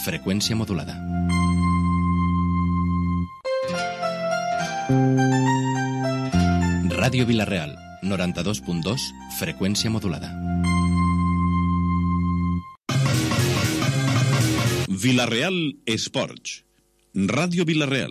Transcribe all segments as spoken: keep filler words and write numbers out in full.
freqüència modulada. Ràdio Vila-real, noranta-dos punt dos, freqüència modulada. Vila-real Esports. Ràdio Vila-real.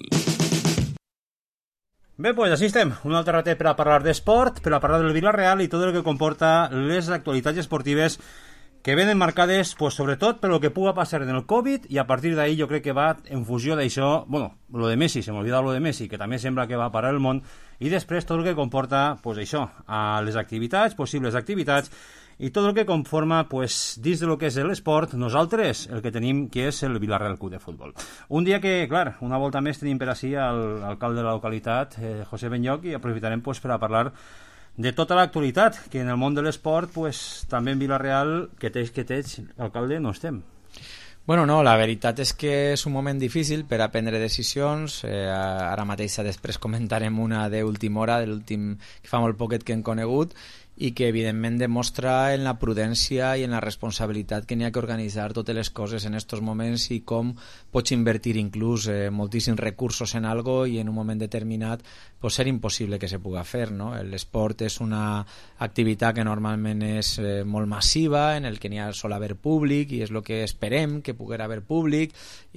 Bé, doncs així estem. Un altre ratet per a parlar d'esport, per a parlar del Vila-real i tot el que comporta les actualitats esportives que venen marcades, pues, sobretot per lo que puga passar en el Covid, i a partir d'ahí jo crec que va en funció d'això, bueno, lo de Messi, se m'ha oblidat lo de Messi, que també sembla que va parar el món, i després tot el que comporta, pues, això, a les activitats, possibles activitats, i tot el que conforma, pues, dins de lo que és l'esport, nosaltres, el que tenim, que és el Vila-real Club de Futbol. Un dia que, clar, una volta més tenim per així al alcalde de la localitat, eh, José Benyoc, i aprofitarem, pues, per a parlar de tota l'actualitat, que en el món de l'esport, pues, també en Vila-real, que teix, que teix, alcalde, no estem. Bueno, no, la veritat és que és un moment difícil per a prendre decisions. Eh, ara mateix després comentarem una d'última hora, de l'últim, que fa molt poquet que hem conegut, i que evidentment demostra en la prudència i en la responsabilitat que n'hi ha que organitzar totes les coses en aquests moments i com pots invertir inclús eh, moltíssims recursos en algo i en un moment determinat pues, ser impossible que se puga fer, no? L'esport és una activitat que normalment és eh, molt massiva, en el que n'hi ha sol haver públic i és el que esperem, que pugui haver públic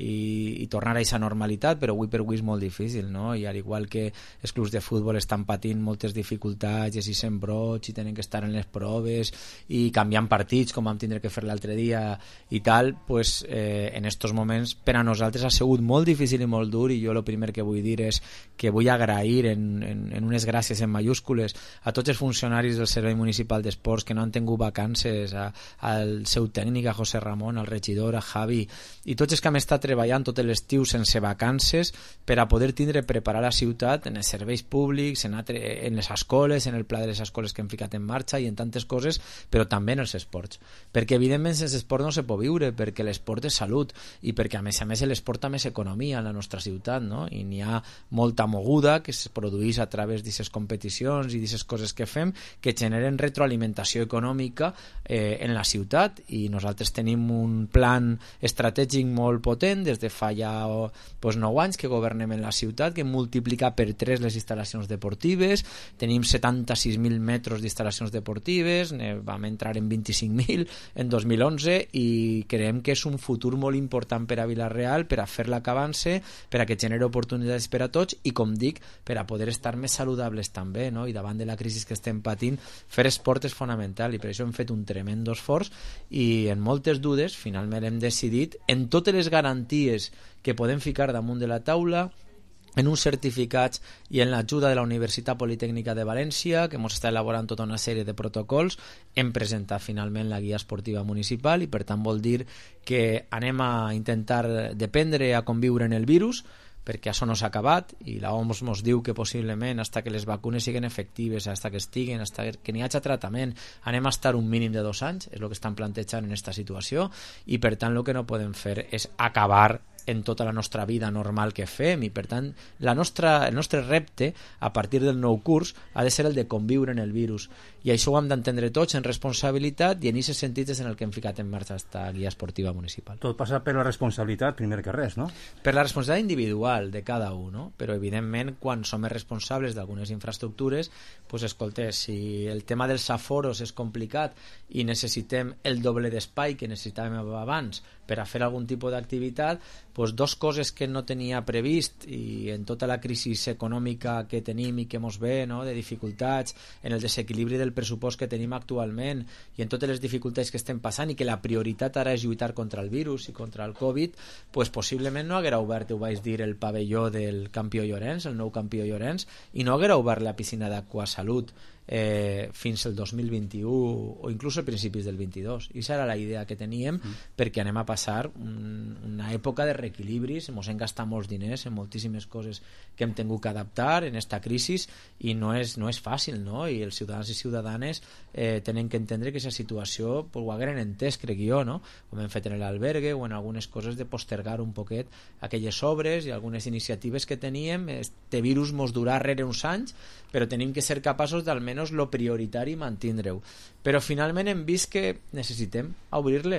i, i tornar a aquesta normalitat, però avui per avui és molt difícil, no? I al igual que els clubs de futbol estan patint moltes dificultats i si s'embrots i tenen que estar en les proves i canviant partits com vam tindre que fer l'altre dia i tal, pues, eh, en estos moments per a nosaltres ha sigut molt difícil i molt dur, i jo el primer que vull dir és que vull agrair en, en, en unes gràcies en mayúscules a tots els funcionaris del Servei Municipal d'Esports que no han tingut vacances, a, al seu tècnic, a José Ramon, al regidor, a Javi i tots els que han estat treballant tot l'estiu sense vacances per a poder tindre preparar la ciutat en els serveis públics, en, altre, en les escoles, en el pla de les escoles que hem ficat en marxa i en tantes coses, però també en els esports, perquè evidentment sense esport no se pot viure, perquè l'esport és salut i perquè a més a més l'esport també és economia en la nostra ciutat, no? I n'hi ha molta moguda que es produeix a través d'aquestes competicions i d'aquestes coses que fem que generen retroalimentació econòmica eh, en la ciutat, i nosaltres tenim un plan estratègic molt potent des de fa ja pues, nou anys que governem en la ciutat, que multiplica per tres les instal·lacions deportives, tenim setanta-sis mil metres d'instal·lacions deportives, vam entrar en vint-i-cinc mil en dos mil onze i creiem que és un futur molt important per a Vila-real, per a fer-la que avance, per a que generi oportunitats per a tots i, com dic, per a poder estar més saludables també, no? I davant de la crisi que estem patint, fer esport és fonamental i per això hem fet un tremendo esforç i en moltes dudes finalment hem decidit, en totes les garanties que podem ficar damunt de la taula, en uns certificats i en l'ajuda de la Universitat Politècnica de València, que ens està elaborant tota una sèrie de protocols, hem presentat finalment la guia esportiva municipal i per tant vol dir que anem a intentar dependre a conviure en el virus, perquè això no s'ha acabat i la O M S ens diu que possiblement fins que les vacunes siguin efectives, fins que estiguen, fins que n'hi hagi tractament, anem a estar un mínim de dos anys, és el que estan plantejant en aquesta situació, i per tant el que no podem fer és acabar en tota la nostra vida normal que fem, i per tant la nostra, el nostre repte a partir del nou curs ha de ser el de conviure en el virus, i això ho hem d'entendre tots en responsabilitat, i en aquest sentit és en el que hem ficat en marxa aquesta guia esportiva municipal. Tot passa per la responsabilitat primer que res, no? Per la responsabilitat individual de cada un, no? Però evidentment quan som responsables d'algunes infraestructures, pues escolta, si el tema dels aforos és complicat i necessitem el doble d'espai que necessitàvem abans per a fer algun tipus d'activitat, pues dos coses que no tenia previst, i en tota la crisi econòmica que tenim i que mos ve, no? De dificultats, en el desequilibri del pressupost que tenim actualment i en totes les dificultats que estem passant, i que la prioritat ara és lluitar contra el virus i contra el Covid, pues possiblement no haguera obert, ho vaig dir, el pavelló del Campió Llorenç, el nou Campió Llorenç, i no haguera obert la piscina d'Aquasalut eh, fins al dos mil vint-i-u o inclús a principis del vint-i-dos. I aquesta era la idea que teníem, mm. perquè anem a passar un, una època de reequilibris, ens hem gastat molts diners en moltíssimes coses que hem tingut que adaptar en esta crisi, i no és, no és fàcil, no? I els ciutadans i ciutadanes eh, tenen que entendre que aquesta situació pues, ho hagueren entès, crec jo, no? Com hem fet en l'albergue o en algunes coses de postergar un poquet aquelles obres i algunes iniciatives que teníem. Este virus mos durà rere uns anys, però tenim que ser capaços d'almenys lo prioritari mantindre-ho. Però finalment hem vist que necessitem obrir-les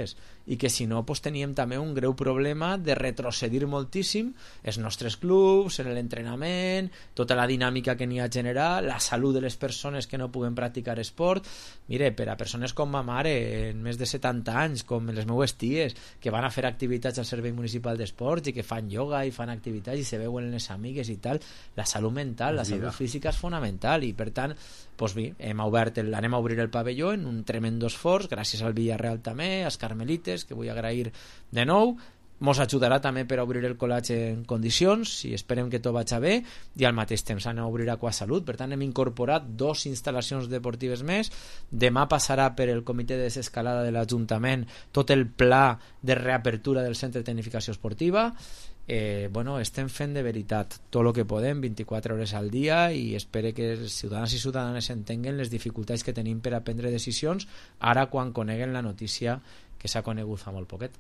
i que si no pues, teníem també un greu problema de retrocedir moltíssim els nostres clubs, en l'entrenament, tota la dinàmica que n'hi ha a generar, la salut de les persones que no puguen practicar esport. Mire, per a persones com ma mare, en més de setanta anys, com les meues ties, que van a fer activitats al Servei Municipal d'Esports i que fan ioga i fan activitats i se veuen les amigues i tal, la salut mental, la salut física és fonamental i per tant, doncs bé, hem obert el, anem a obrir el pavelló en un tremendo esforç, gràcies al Villarreal també, als Carmelites, que vull agrair de nou. Mos ajudarà també per a obrir el col·legi en condicions i esperem que tot vagi bé, i al mateix temps anem a obrir Aquasalut. Per tant hem incorporat dos instal·lacions deportives més. Demà passarà per el comitè de desescalada de l'Ajuntament tot el pla de reapertura del centre de tecnificació esportiva. Eh, bueno, estem fent de veritat tot el que podem, vint-i-quatre hores al dia, i espero que els ciutadans i ciutadanes entenguen les dificultats que tenim per a prendre decisions ara quan coneguen la notícia que s'ha conegut fa molt poquet.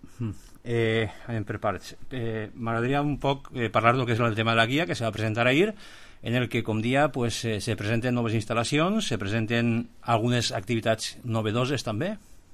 Eh, anem per parts. Eh, M'agradaria un poc eh, parlar del que és el tema de la guia que se va presentar ahir, en el que, com dia, pues, eh, se presenten noves instal·lacions, se presenten algunes activitats novedoses també.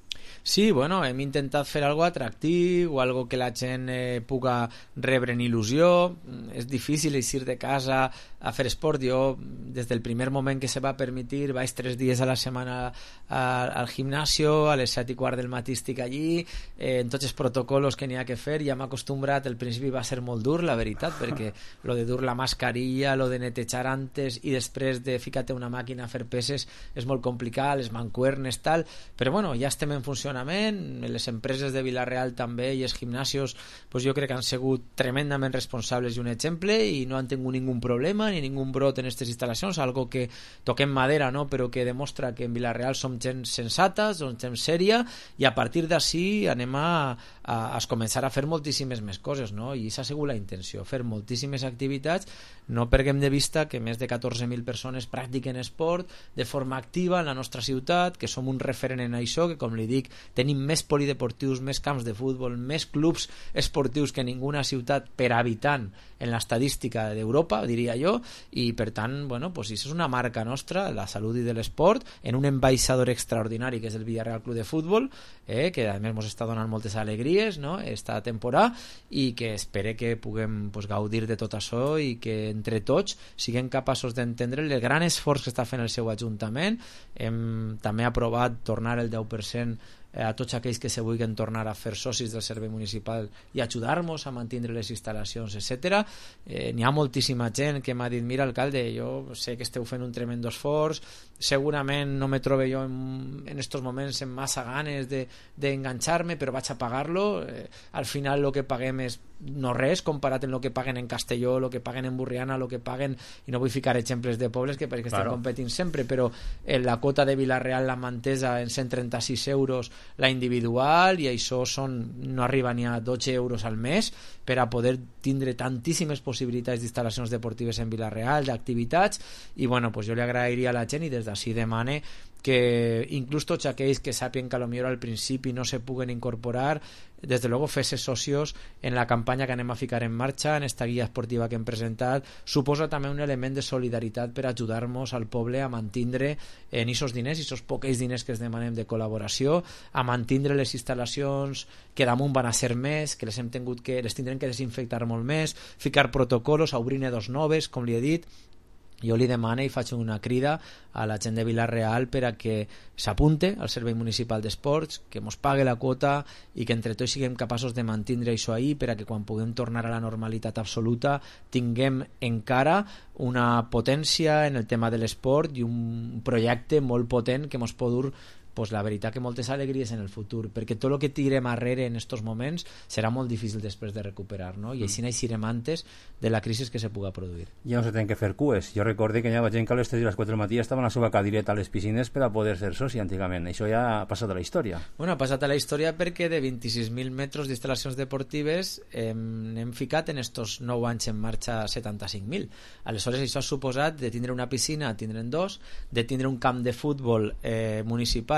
Sí, bueno, hem intentat fer algo atractiu, algo que la gent eh, puga rebre en il·lusió. És difícil eixir de casa a fer esport. Jo, des del primer moment que se va permitir, vaig tres dies a la setmana a, al gimnasio, a les set i quart del matí estic allí, eh, en tots els protocols que n'hi ha que fer. Ja m'he acostumbrat, al principi va ser molt dur, la veritat, perquè lo de dur la mascarilla, lo de netejar antes i després de ficar-te una màquina a fer peses és molt complicat, les mancuernes, tal, però bueno, ja estem en funcionament. Les empreses de Villarreal també i els gimnasios, pues jo crec que han sigut tremendament responsables i un exemple, i no han tingut ningú problema ni ningú brot en aquestes instal·lacions, algo que toquem madera, no? Però que demostra que en Villarreal som gent sensata, som gent sèria, i a partir d'ací anem a, a, a començar a fer moltíssimes més coses, no? I s'ha sigut la intenció, fer moltíssimes activitats. No perdem de vista que més de catorze mil persones practiquen esport de forma activa en la nostra ciutat, que som un referent en això, que com li dic, tenim més polideportius, més camps de futbol, més clubs esportius que ninguna ciutat per habitant en l'estadística d'Europa, diria jo, i per tant, bueno, pues això és una marca nostra, la salut i de l'esport, en un ambaixador extraordinari que és el Villarreal Club de Futbol, eh, que a més ens està donant moltes alegries, no?, esta temporada, i que espere que puguem pues, gaudir de tot això i que entre tots siguem capaços d'entendre el gran esforç que està fent el seu Ajuntament. Hem també aprovat tornar el deu per cent a tots aquells que se vulguin tornar a fer socis del servei municipal i ajudar-nos a mantenir les instal·lacions, etcètera. Eh, n'hi ha moltíssima gent que m'ha dit, mira, alcalde, jo sé que esteu fent un tremendo esforç, segurament no me trobe jo en, en estos moments amb massa ganes d'enganxar-me, de, però vaig a pagar-lo. Eh, al final el que paguem és no res comparat amb el que paguen en Castelló, el que paguen en Burriana, el que paguen, i no vull ficar exemples de pobles que perquè estem claro. competint sempre, però eh, la quota de Villarreal la mantesa en cent trenta-sis euros la individual, i això són, no arriba ni a dotze euros al mes per a poder tindre tantíssimes possibilitats d'instal·lacions deportives en Villarreal, d'activitats, i bueno, pues jo li agrairia a la gent i des d'ací demane que inclús tots aquells que sàpien que a lo millor al principi no se puguen incorporar, des de luego fer-se socios en la campanya que anem a ficar en marxa, en esta guia esportiva que hem presentat. Suposa també un element de solidaritat per ajudar-nos al poble a mantindre en aquests diners, aquests pocs diners que es demanem de col·laboració, a mantindre les instal·lacions que damunt van a ser més, que les hem tingut que les tindrem que desinfectar molt més, ficar protocols, a obrir nedos noves, com li he dit. Jo li demano i faig una crida a la gent de Villarreal per a que s'apunte al Servei Municipal d'Esports, que mos pague la quota i que entre tots siguem capaços de mantindre això ahí per a que quan puguem tornar a la normalitat absoluta tinguem encara una potència en el tema de l'esport i un projecte molt potent que mos pot dur, pues la veritat que moltes alegries en el futur, perquè tot el que tirem arrere en estos moments serà molt difícil després de recuperar, no? I així n'eixirem antes de la crisi que se puga produir. Ja no se tenen que fer cues. Jo recorde que hi havia gent que a les tres i les quatre del matí estaven a la seva cadireta a les piscines per a poder ser soci antigament. Això ja ha passat a la història. Bueno, ha passat a la història perquè de vint-i-sis mil metres d'instal·lacions deportives eh, hem ficat en estos nou anys en marxa setanta-cinc mil. Aleshores això ha suposat de tindre una piscina, tindre'n dos, de tindre un camp de futbol eh, municipal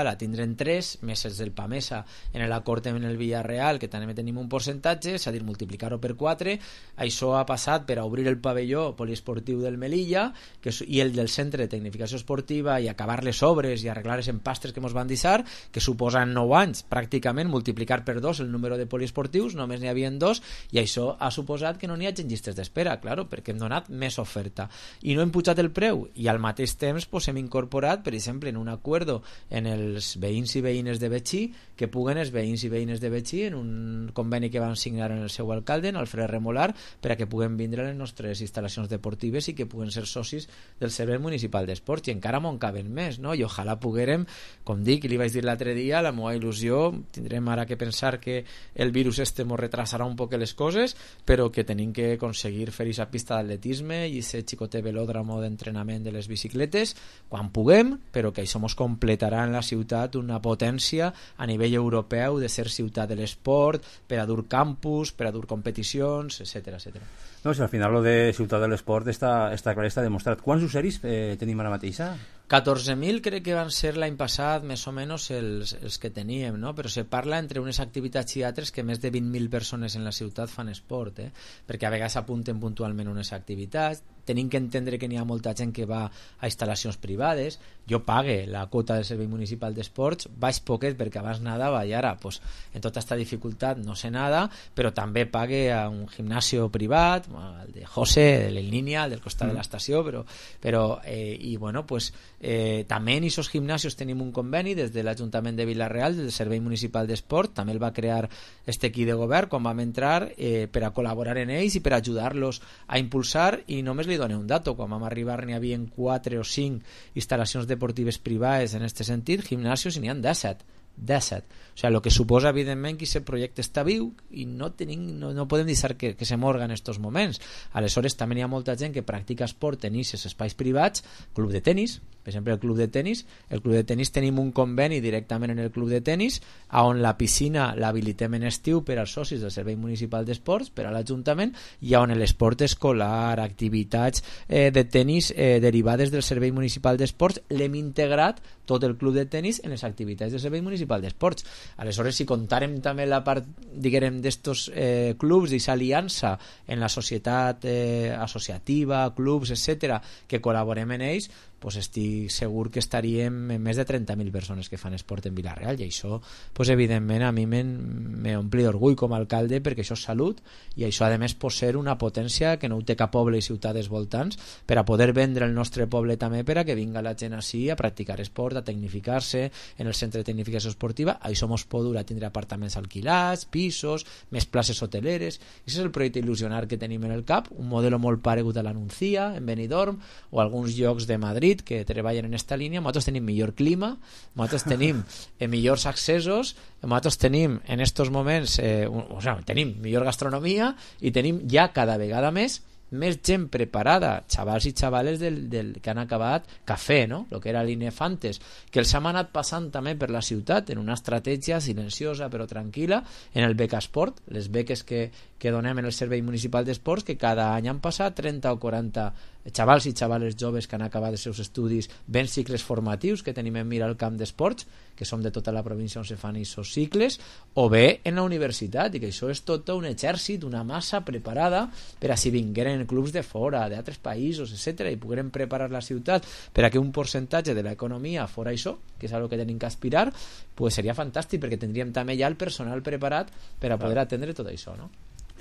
a tindre'n tres, més els del Pamesa en l'acord amb el Villarreal, que també tenim un percentatge, és a dir, multiplicar-ho per quatre. Això ha passat per a obrir el pavelló poliesportiu del Melilla que, i el del centre de tecnificació esportiva i acabar les obres i arreglar les empastres que ens van deixar, que suposa en nou anys pràcticament multiplicar per dos el número de poliesportius, només n'hi havia dos, i això ha suposat que no n'hi hagi llistes d'espera, claro, perquè hem donat més oferta i no hem pujat el preu, i al mateix temps pues, hem incorporat, per exemple, en un acord en els veïns i veïnes de Betxí, que puguen els veïns i veïnes de Betxí en un conveni que van signar en el seu alcalde, en Alfred Remolar, per a que puguen vindre a les nostres instal·lacions deportives i que puguen ser socis del Servei Municipal d'Esports, i encara m'ho caben més, no? I ojalà poguérem, com dic, i li vaig dir l'altre dia, la meva il·lusió, tindrem ara que pensar que el virus este mos retrasarà un poc les coses, però que tenim que aconseguir fer aquesta pista d'atletisme i ser xicotet velòdromo d'entrenament de les bicicletes quan puguem, però que això mos completarà en la ciutat una potència a nivell europeu de ser ciutat de l'esport, per a dur campus, per a dur competicions, etcètera, etcètera. No, si al final lo de ciutat de l'esport està, està clar, està demostrat. Quants usuaris eh, tenim ara mateixa? catorze mil crec que van ser l'any passat més o menys els, els que teníem, no? Però se parla entre unes activitats i altres que més de vint mil persones en la ciutat fan esport, eh? Perquè a vegades apunten puntualment unes activitats. Tenim que entendre que n'hi ha molta gent que va a instal·lacions privades. Jo pague la quota del Servei Municipal d'Esports, vaig poquet perquè abans nadava i ara pues, en tota aquesta dificultat no sé nada, però també pague a un gimnasio privat, el de José, el Línia, el del costat mm. de l'estació, però, però eh, i bueno, pues Eh, també en aquests gimnasios tenim un conveni des de l'Ajuntament de Vila-real, del Servei Municipal d'Esport, també el va crear este equip de govern quan vam entrar, eh, per a col·laborar en ells i per a ajudar-los a impulsar. I només li dono un dato, quan vam arribar n'hi havia quatre o cinc instal·lacions deportives privades en aquest sentit, gimnasios, i n'hi ha disset disset. O sigui, el que suposa evidentment que aquest projecte està viu i no, tenim, no, no podem dir que, que se morga en aquests moments. Aleshores també hi ha molta gent que practica esport en aquests espais privats, club de tenis, per exemple el club de tenis el club de tenis tenim un conveni directament en el club de tenis, on la piscina l'habilitem en estiu per als socis del Servei Municipal d'Esports, per a l'Ajuntament, i on l'esport escolar, activitats eh, de tenis eh, derivades del Servei Municipal d'Esports, l'hem integrat tot el club de tenis en les activitats del Servei Municipal d'Esports. Aleshores, si comptarem també la part, diguem, d'estos eh, clubs, d'aquesta aliança en la societat eh, associativa, clubs, etcètera, que col·laborem en ells, pues estic segur que estaríem en més de trenta mil persones que fan esport en Vila-real, i això, pues, evidentment, a mi m'ompli d'orgull com a alcalde, perquè això és salut, i això, a més, pot ser una potència que no ho té cap poble i ciutats voltants, per a poder vendre el nostre poble també, per a que vinga la gent així a practicar esport, a tecnificar-se en el centre de tecnificació esportiva. Això mos pot dur a tindre apartaments alquilats, pisos, més places hoteleres. Aquest és el projecte il·lusionar que tenim en el cap, un model molt paregut a l'Anuncia, en Benidorm, o alguns llocs de Madrid que treballen en esta línia. Nosaltres tenim millor clima, nosaltres tenim eh, millors accessos, nosaltres tenim en estos moments eh, un, o sigui, tenim millor gastronomia i tenim ja cada vegada més més gent preparada, xavals i xavales del, del, que han acabat cafè, no? El que era l'Inefantes, que els hem anat passant també per la ciutat en una estratègia silenciosa però tranquil·la, en el Becasport, les beques que, que donem en el Servei Municipal d'Esports, que cada any han passat trenta o quaranta xavals i xavales joves que han acabat els seus estudis, ben cicles formatius que tenim en Mira al Camp d'Esports, que som de tota la província on se fan aquests cicles, o bé en la universitat, i que això és tot un exèrcit, una massa preparada per a si vingueren clubs de fora, d'altres països, etcètera, i pogueren preparar la ciutat per a que un percentatge de l'economia fora això, que és el que tenim que aspirar, pues seria fantàstic, perquè tindríem també ja el personal preparat per a poder atendre tot això, no?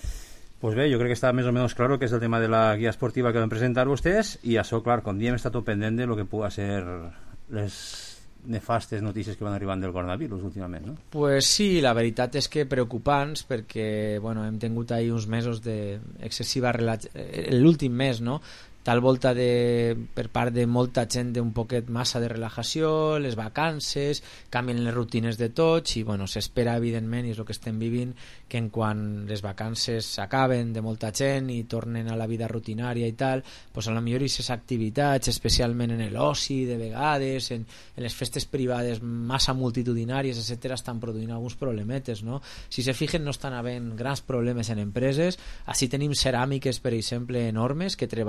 Pues bé, jo crec que està més o menys clar que és el tema de la guia esportiva que vam presentar vostès, i això, clar, com diem, està tot pendent de lo que pugui ser les nefastes notícies que van arribant del coronavirus últimament, no? Pues sí, la veritat és que preocupants, perquè bueno, hem tingut ahí uns mesos d'excessiva relaxa... l'últim mes, no? Tal volta de, per part de molta gent d'un poquet massa de relajació, les vacances, canvien les rutines de tots, i bueno, s'espera evidentment, i és el que estem vivint, que en quan les vacances s'acaben de molta gent i tornen a la vida rutinària i tal, pues a lo millor aquestes activitats, especialment en l'oci de vegades, en, en les festes privades massa multitudinàries, etcètera, estan produint alguns problemetes, no? Si se fijen, no estan havent grans problemes en empreses. Així tenim ceràmiques, per exemple, enormes, que treballen moltíssim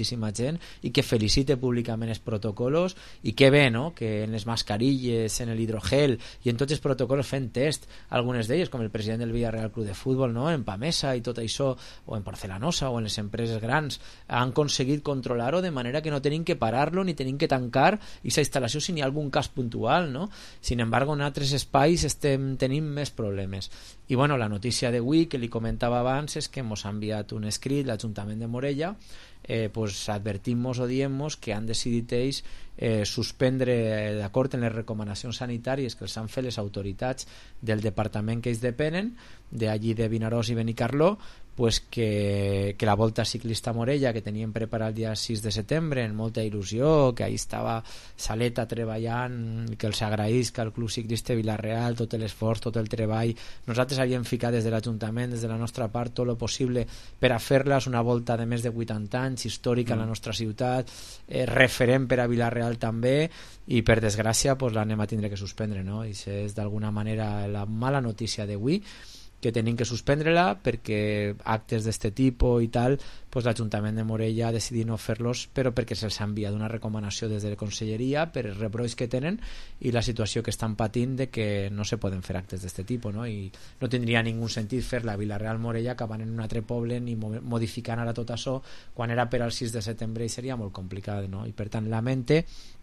moltíssima gent i que felicite públicament els protocols i que bé, no?, que en les mascarilles, en l'hidrogel i en tots els protocols fent test, algunes d'elles com el president del Villarreal Club de Futbol, no?, en Pamesa i tot això, o en Porcelanosa o en les empreses grans, han aconseguit controlar-ho de manera que no tenim que parar-lo ni tenim que tancar aquesta instal·lació si n'hi ha algun cas puntual, no? Sin embargo, en altres espais estem tenim més problemes. I bueno, la notícia d'avui que li comentava abans és que ens ha enviat un escrit l'Ajuntament de Morella, eh, pues advertim-nos o diem-nos que han decidit ells eh, suspendre, eh, d'acord amb les recomanacions sanitàries que els han fet les autoritats del departament que ells depenen, d'allí de Vinaròs i Benicarló, pues que, que la Volta Ciclista Morella, que teníem preparat el dia sis de setembre amb molta il·lusió, que ahí estava Saleta treballant, que els agraïsc al Club Ciclista Villarreal tot l'esforç, tot el treball. Nosaltres havíem ficat des de l'Ajuntament, des de la nostra part, tot el possible per a fer-la. És una volta de més de vuitanta anys, històrica mm. a la nostra ciutat, eh, referent per a Villarreal també, i per desgràcia pues, l'anem a tindre que suspendre, no? I és d'alguna manera la mala notícia d'avui, que tenim que suspendre-la perquè actes d'este tipus i tal, pues l'Ajuntament de Morella ha decidit no fer-los, però perquè se'ls ha enviat una recomanació des de la Conselleria per els rebrolls que tenen i la situació que estan patint de que no se poden fer actes d'este tipus, no? I no tindria ningú sentit fer-la a Villarreal Morella acabant en un altre poble ni modificant ara tot això quan era per al sis de setembre i seria molt complicat, no? I per tant lamente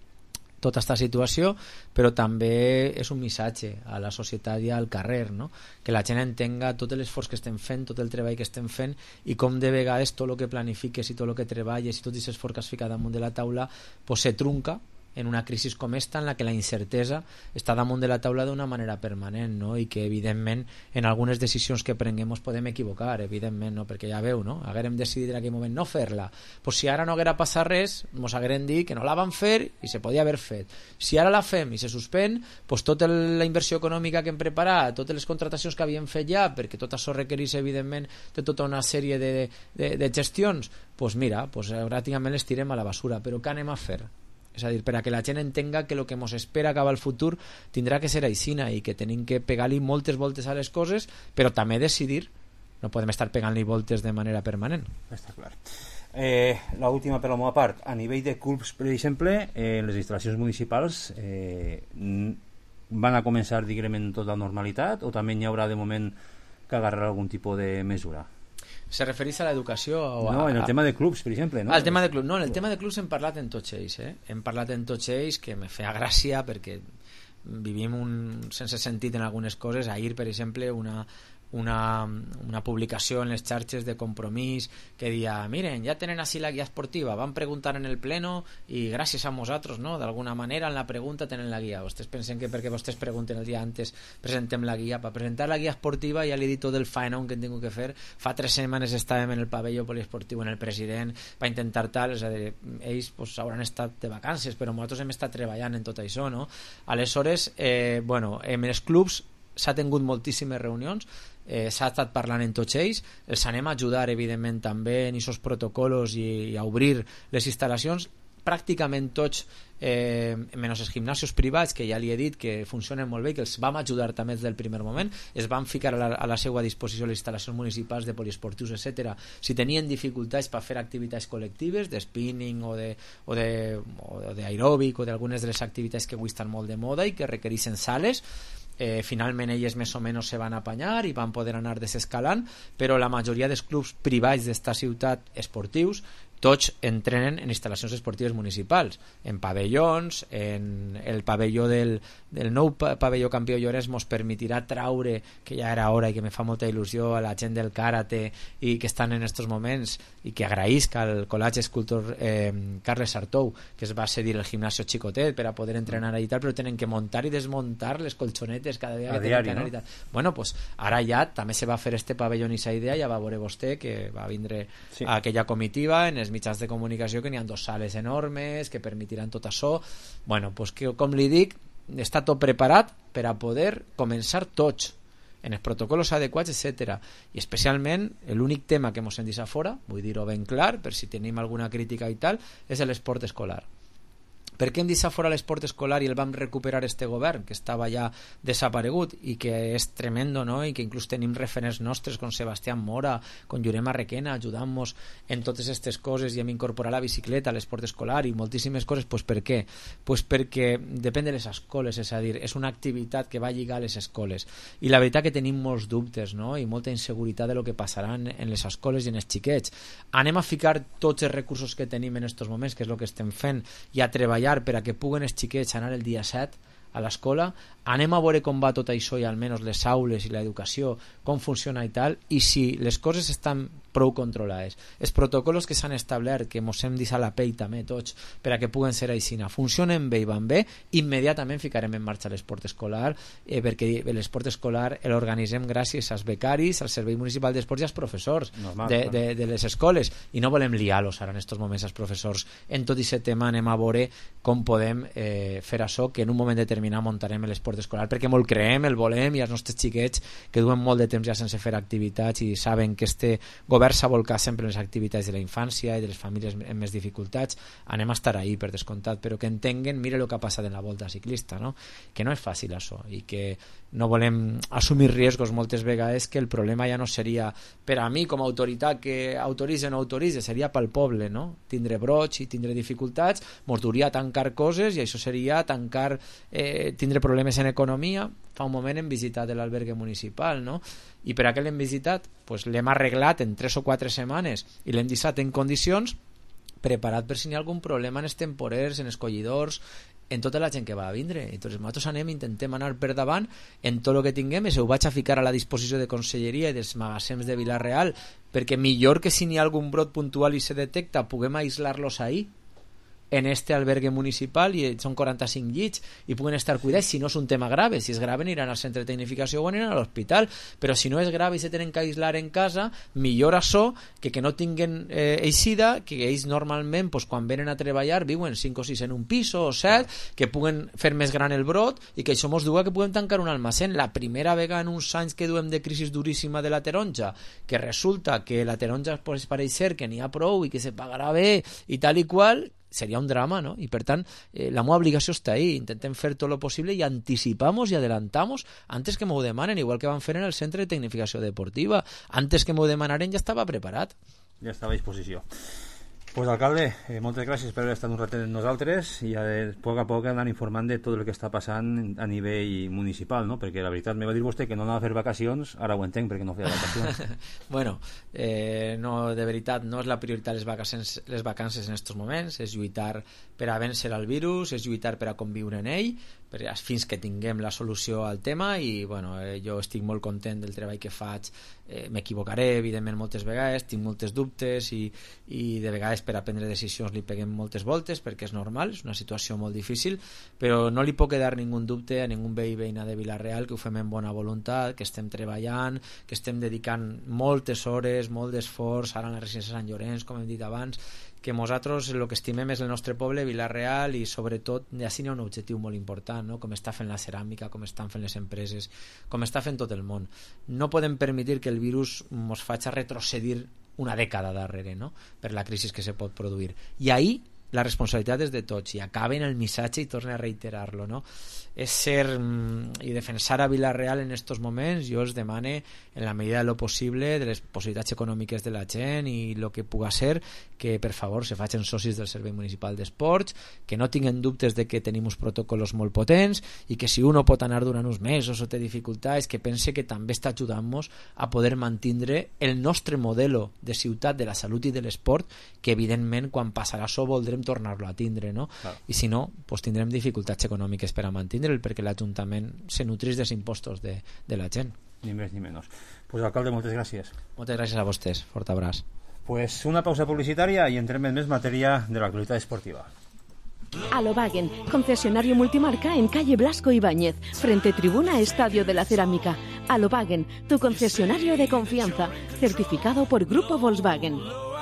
tota aquesta situació, però també és un missatge a la societat i al carrer, no? Que la gent entenga tot l'esforç que estem fent, tot el treball que estem fent i com de vegades tot el que planifiques i tot el que treballes i tot aquest esforç que has ficat damunt de la taula pues se trunca en una crisi com esta en la que la incertesa està damunt de la taula d'una manera permanent, no? I que evidentment en algunes decisions que prenguem ens podem equivocar, evidentment, no? Perquè ja veu, no? Haguérem decidit en aquell moment no fer-la, pues si ara no haguera passat res ens hagueren dit que no la van fer i se podia haver fet. Si ara la fem i se suspèn, pues tota la inversió econòmica que hem preparat, totes les contratacions que havíem fet ja, perquè tot això requereix evidentment de tota una sèrie de, de, de gestions, pues mira, pues pràcticament les tirem a la basura. Però què anem a fer? És a dir, per a que la gent entenga que el que ens espera cap al futur tindrà que ser aixina i que tenim que pegar-li moltes voltes a les coses, però també decidir. No podem estar pegant-li voltes de manera permanent. Està clar. Eh, l'última per la meva part, a nivell de clubs, per exemple, eh, les instal·lacions municipals eh, van a començar, diguem, en tota normalitat o també hi haurà de moment que agarrar algun tipus de mesura? Se refereix a l'educació o a... No, en el tema de clubs, per exemple, no? Ah, el tema de clubs, no, en el tema de clubs hem parlat en tots ells, eh? Hem parlat en tots ells, que me feia gràcia perquè vivim un sense sentit en algunes coses. Ahir, per exemple, una, una, una publicació en les xarxes de Compromís que deia, miren, ja tenen així la guia esportiva, van preguntar en el pleno i gràcies a nosaltres, no? D'alguna manera en la pregunta tenen la guia. Vostès pensen que perquè vostès pregunten el dia antes presentem la guia. Per presentar la guia esportiva ja li he dit tot el faenón que hem tingut que fer. Fa tres setmanes estàvem en el pavelló poliesportiu en el president, va intentar tal, és a dir, ells pues, hauran estat de vacances, però nosaltres hem estat treballant en tot això, no? Aleshores, eh, bueno, en els clubs s'ha tingut moltíssimes reunions, eh, s'ha estat parlant en tots ells, els anem a ajudar evidentment també en aquests protocols i, i a obrir les instal·lacions, pràcticament tots, eh, menys els gimnasos privats, que ja li he dit que funcionen molt bé, que els vam ajudar també des del primer moment, es van ficar a la, a la seva disposició les instal·lacions municipals de poliesportius, etcètera. Si tenien dificultats per fer activitats col·lectives, de spinning o de, o de, o d'aeròbic o d'algunes de les activitats que avui estan molt de moda i que requereixen sales, Eh, finalment elles més o menys se van apanyar i van poder anar desescalant, però la majoria dels clubs privats d'esta ciutat esportius tots entrenen en instal·lacions esportives municipals, en pavellons, en el pavelló del, del nou pavelló Campió Llorenç mos permetirà traure, que ja era hora i que me fa molta il·lusió, a la gent del karate i que estan en estos moments, i que agraïsc al Col·legi Escultor eh, Carles Sartou, que es va cedir el gimnasio Chicotet per a poder entrenar i tal, però tenen que muntar i desmuntar les colxonetes cada dia que tenen que anar, no? I tal. Bueno, pues ara ja també se va fer este pavelló i esa idea, ja va veure vostè que va vindre sí. a aquella comitiva en els mitjans de comunicació, que n'hi ha dos sales enormes que permetiran tot això. Bueno, pues que, com li dic, està tot preparat per a poder començar tots en els protocols adequats, etcètera. I especialment l'únic tema que ens hem deixat fora, vull dir-ho ben clar per si tenim alguna crítica i tal, és l'esport escolar. Per què hem deixat fora l'esport escolar i el vam recuperar este govern, que estava ja desaparegut i que és tremendo, no? I que inclús tenim referents nostres com Sebastián Mora, com Jurema Requena, ajudant-nos en totes aquestes coses i hem incorporat la bicicleta a l'esport escolar i moltíssimes coses. Pues per què? Pues perquè depèn de les escoles, és a dir, és una activitat que va lligar a les escoles. I la veritat que tenim molts dubtes, no? I molta inseguretat de lo que passarà en les escoles i en els xiquets. Anem a ficar tots els recursos que tenim en aquests moments, que és el que estem fent, i a treballar per a que puguen els xiquets anar el dia set a l'escola. Anem a veure com va tot això i almenys les aules i l'educació, com funciona i tal, i si les coses estan prou controlades. Els protocols que s'han establert, que mos hem deixat la pell també tots, per a que puguen ser aixina, funcionen bé i van bé, immediatament ficarem en marxa l'esport escolar, eh, perquè l'esport escolar l'organitzem gràcies als becaris, al Servei Municipal d'Esports i als professors Normal, de, de, de les escoles, i no volem liar-los ara en aquests moments als professors. En tot aquest tema anem a veure com podem eh, fer això, que en un moment determinat muntarem l'esport escolar, perquè molt creem, el volem, i els nostres xiquets que duen molt de temps ja sense fer activitats i saben que este govern s'ha volcat sempre en les activitats de la infància i de les famílies amb més dificultats, anem a estar ahí per descomptat, però que entenguen, mire el que ha passat en la volta ciclista, no? Que no és fàcil això, i que no volem assumir riesgos moltes vegades, que el problema ja no seria per a mi com a autoritat que autoritza o no autoritza, seria pel poble, no? Tindre broig i tindre dificultats, mos duria tancar coses, i això seria tancar, eh, tindre problemes en economia. Fa un moment hem visitat l'albergue municipal, no? I per a què l'hem visitat? Pues l'hem arreglat en tres o quatre setmanes i l'hem deixat en condicions, preparat per si hi ha algun problema en els temporers, en els collidors, en tota la gent que va a vindre. Entonces nosaltres anem, intentem anar per davant en tot el que tinguem, i se ho vaig a ficar a la disposició de Conselleria i dels magassems de Vila-real, perquè millor que si n'hi ha algun brot puntual i se detecta, puguem aïslar-los ahí en este albergue municipal, i són quaranta-cinc llits i puguen estar cuidats. Si no és un tema grave, si és grave aniran al centre de tecnificació o aniran a l'hospital, però si no és grave i se tenen que aïslar en casa, millor això que que no tinguen eh, eixida, que ells normalment pues, quan venen a treballar viuen cinc o sis en un pis o set, que puguen fer més gran el brot i que això mos diu que puguem tancar un almacén. La primera vegada en uns anys que duem de crisi duríssima de la taronja, que resulta que la taronja pues, pareix ser que n'hi ha prou i que se pagarà bé i tal i qual, seria un drama, ¿no? Y per tant, eh, la meva obligació està ahí, intentem fer tot lo possible i anticipamos i adelantamos antes que m'ho demanen, igual que van fer en el centre de tecnificació deportiva. Antes que m'ho demanaren ja estava preparat. Ja estava a disposició. Pues alcalde, eh, moltes gràcies per haver estat un ratet amb nosaltres, i a, a poc a poc anar informant de tot el que està passant a nivell municipal, no? Perquè la veritat, me va dir vostè que no anava a fer vacacions, ara ho entenc perquè no feia vacacions. Bueno, eh, no, de veritat, no és la prioritat les vacances, les vacances en aquests moments, és lluitar per a vèncer el virus, és lluitar per a conviure en ell, per, fins que tinguem la solució al tema, i bueno, eh, jo estic molt content del treball que faig. Eh, m'equivocaré evidentment moltes vegades, tinc moltes dubtes i, i de vegades per a prendre decisions li peguem moltes voltes, perquè és normal, és una situació molt difícil, però no li puc quedar ningú dubte a ningú veí veïna de Vila-real que ho fem amb bona voluntat, que estem treballant, que estem dedicant moltes hores, molt d'esforç, ara en la residència Sant Llorenç, com hem dit abans, que nosaltres el que estimem és el nostre poble, Vila-real, i sobretot així n'hi ha un objectiu molt important, no? Com està fent la ceràmica, com estan fent les empreses, com està fent tot el món. No podem permetre que el virus ens faci retrocedir una dècada darrere, no? Per la crisi que se pot produir. I ahí la responsabilitat és de tots, i acaben el missatge i tornen a reiterar-lo, no? És ser mm, i defensar a Vila-real en estos moments. Jo els demane en la medida de lo possible, de les possibilitats econòmiques de la gent i el que puga ser, que per favor se facin socis del Servei Municipal d'Esports, que no tinguen dubtes de que tenim uns protocols molt potents, i que si uno pot anar durant uns mesos o té dificultats, que pense que també està ajudant-nos a poder mantindre el nostre modelo de ciutat de la salut i de l'esport, que evidentment quan passarà això voldrem tornar-lo a tindre, no? Clar. I si no, pues tindrem dificultats econòmiques per a mantindre'l, perquè l'Ajuntament se nutreix dels impostos de, de la gent. Ni més ni menys. Pues alcalde, moltes gràcies. Moltes gràcies a vostès, fort abraç. Pues una pausa publicitària i entrem en més matèria de l'actualitat esportiva. Alobagen, concesionario multimarca en calle Blasco Ibáñez, frente tribuna Estadio de la Cerámica. Alobagen, tu concesionario de confianza, certificado por Grupo Volkswagen.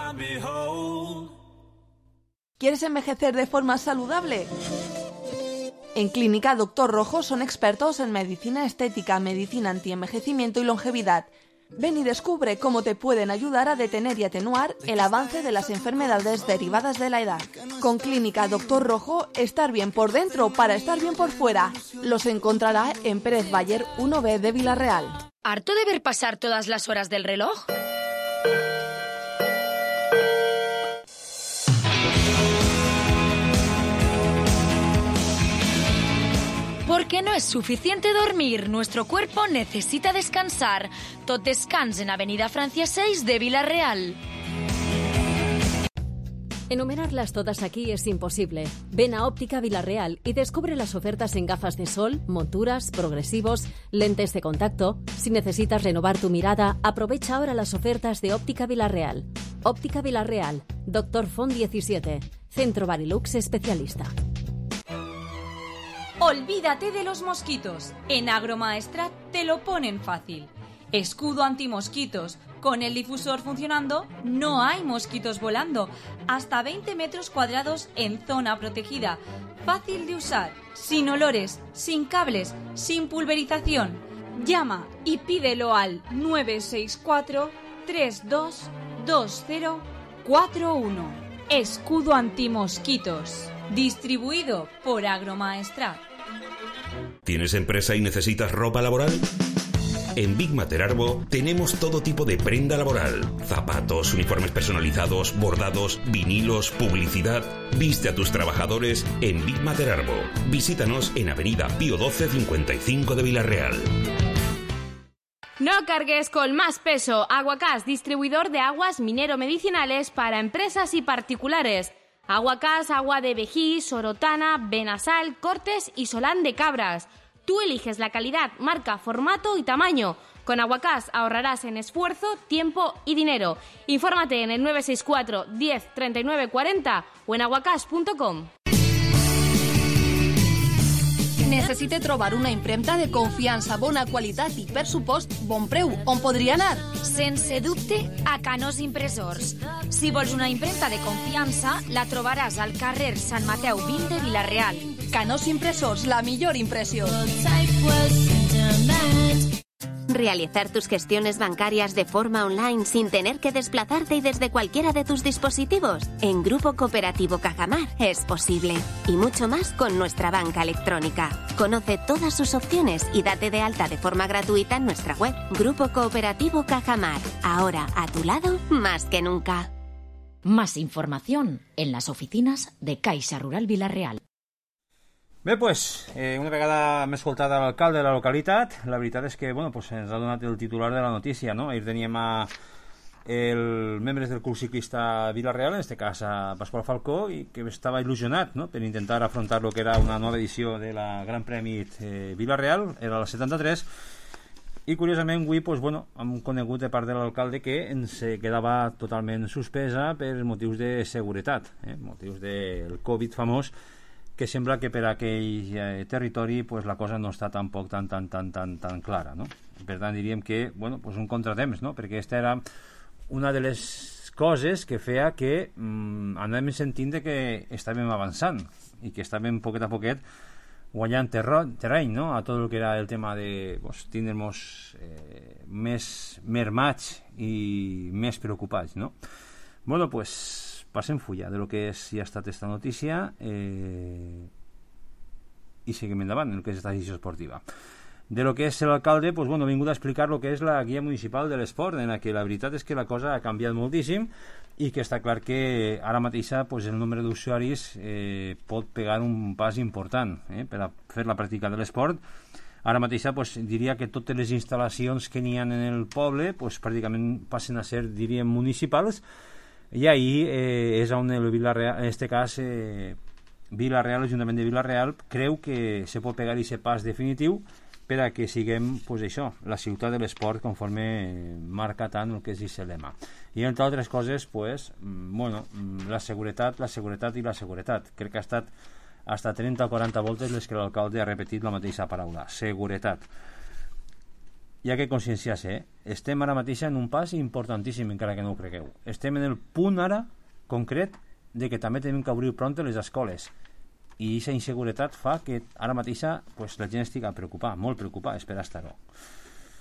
¿Quieres envejecer de forma saludable? En Clínica Doctor Rojo son expertos en medicina estética, medicina antienvejecimiento y longevidad. Ven y descubre cómo te pueden ayudar a detener y atenuar el avance de las enfermedades derivadas de la edad. Con Clínica Doctor Rojo, estar bien por dentro para estar bien por fuera. Los encontrará en Pérez Bayer uno B de Villarreal. ¿Harto de ver pasar todas las horas del reloj? Porque no es suficiente dormir, nuestro cuerpo necesita descansar. Tot descans en Avenida Francia seis de Villarreal. Enumerarlas todas aquí es imposible. Ven a Óptica Villarreal y descubre las ofertas en gafas de sol, monturas, progresivos, lentes de contacto. Si necesitas renovar tu mirada, aprovecha ahora las ofertas de Óptica Villarreal. Óptica Villarreal, Doctor Font diecisiete, Centro Barilux especialista. Olvídate de los mosquitos. En Agromaestrat te lo ponen fácil. Escudo antimosquitos. Con el difusor funcionando, no hay mosquitos volando. Hasta veinte metros cuadrados en zona protegida. Fácil de usar, sin olores, sin cables, sin pulverización. Llama y pídelo al nueve seis cuatro, tres dos dos cero cuatro uno. Escudo antimosquitos. Distribuido por Agromaestrat. ¿Tienes empresa y necesitas ropa laboral? En Big Mater Arbo tenemos todo tipo de prenda laboral. Zapatos, uniformes personalizados, bordados, vinilos, publicidad. Viste a tus trabajadores en Big Mater Arbo. Visítanos en Avenida Pío doce cincuenta y cinco de Villarreal. No cargues con más peso. Aguacás, distribuidor de aguas minero-medicinales para empresas y particulares. Aguacás, agua de vejí, sorotana, benasal, cortes y solán de cabras. Tú eliges la calidad, marca, formato y tamaño. Con Aguacás ahorrarás en esfuerzo, tiempo y dinero. Infórmate en el nueve seis cuatro, diez, treinta y nueve cuarenta o en aguacás punto com. Necessite trobar una impremta de confiança, bona qualitat i, per supost, bon preu. On podria anar? Sense dubte, a Canós Impressors. Si vols una impremta de confiança, la trobaràs al carrer Sant Mateu vint de Villarreal. Canós Impressors, la millor impressió. Realizar tus gestiones bancarias de forma online sin tener que desplazarte y desde cualquiera de tus dispositivos. En Grupo Cooperativo Cajamar es posible. Y mucho más con nuestra banca electrónica. Conoce todas sus opciones y date de alta de forma gratuita en nuestra web. Grupo Cooperativo Cajamar. Ahora a tu lado más que nunca. Más información en las oficinas de Caixa Rural Villarreal. Bé, pues, eh, una vegada hem escoltat a l'alcalde de la localitat, la veritat és que, bueno, pues, ens ha donat el titular de la notícia, no? Ahir teníem a el membres del Club Ciclista Villarreal, en este cas a Pasqual Falcó, i que estava il·lusionat, no?, per intentar afrontar lo que era una nova edició de la Gran Premi eh, Villarreal, era la setanta-tres, i curiosament avui, pues, bueno, hem conegut de part de l'alcalde que ens quedava totalment suspesa per motius de seguretat, eh? motius del Covid famós, que sembla que per aquell eh, territori pues, la cosa no està tampoc tan, tan, tan, tan, tan clara, no? Per tant, diríem que, bueno, pues un contratemps, no? Perquè aquesta era una de les coses que feia que mm, anàvem sentint que estàvem avançant i que estàvem poquet a poquet guanyant terreny, no? A tot el que era el tema de pues, tindre-nos eh, més mermats i més preocupats, no? Bueno, pues passem fulla de lo que és, si ha estat esta notícia eh, i seguim endavant en el que és esta decisió esportiva. De lo que és l'alcalde, pues, bueno, he vingut a explicar lo que és la guia municipal de l'esport, en la que la veritat és que la cosa ha canviat moltíssim i que està clar que ara mateixa pues, el nombre d'usuaris eh, pot pegar un pas important eh, per a fer la pràctica de l'esport. Ara mateixa pues, diria que totes les instal·lacions que n'hi ha en el poble pues, pràcticament passen a ser, diríem, municipals. I ahir eh, és on el Villarreal, en aquest cas eh, Villarreal, l'Ajuntament de Villarreal creu que se pot pegar aquest pas definitiu per a que siguem pues, això, la ciutat de l'esport conforme marca tant el que és aquest lema. I entre altres coses pues, bueno, la seguretat, la seguretat i la seguretat. Crec que ha estat hasta trenta o quaranta voltes les que l'alcalde ha repetit la mateixa paraula, seguretat. Hi ha que conscienciar-se, eh? Estem ara mateix en un pas importantíssim, encara que no ho cregueu. Estem en el punt ara concret de que també tenim que obrir pront les escoles. I aquesta inseguretat fa que ara mateix pues, la gent estigui preocupada, molt preocupada, espera estar-ho.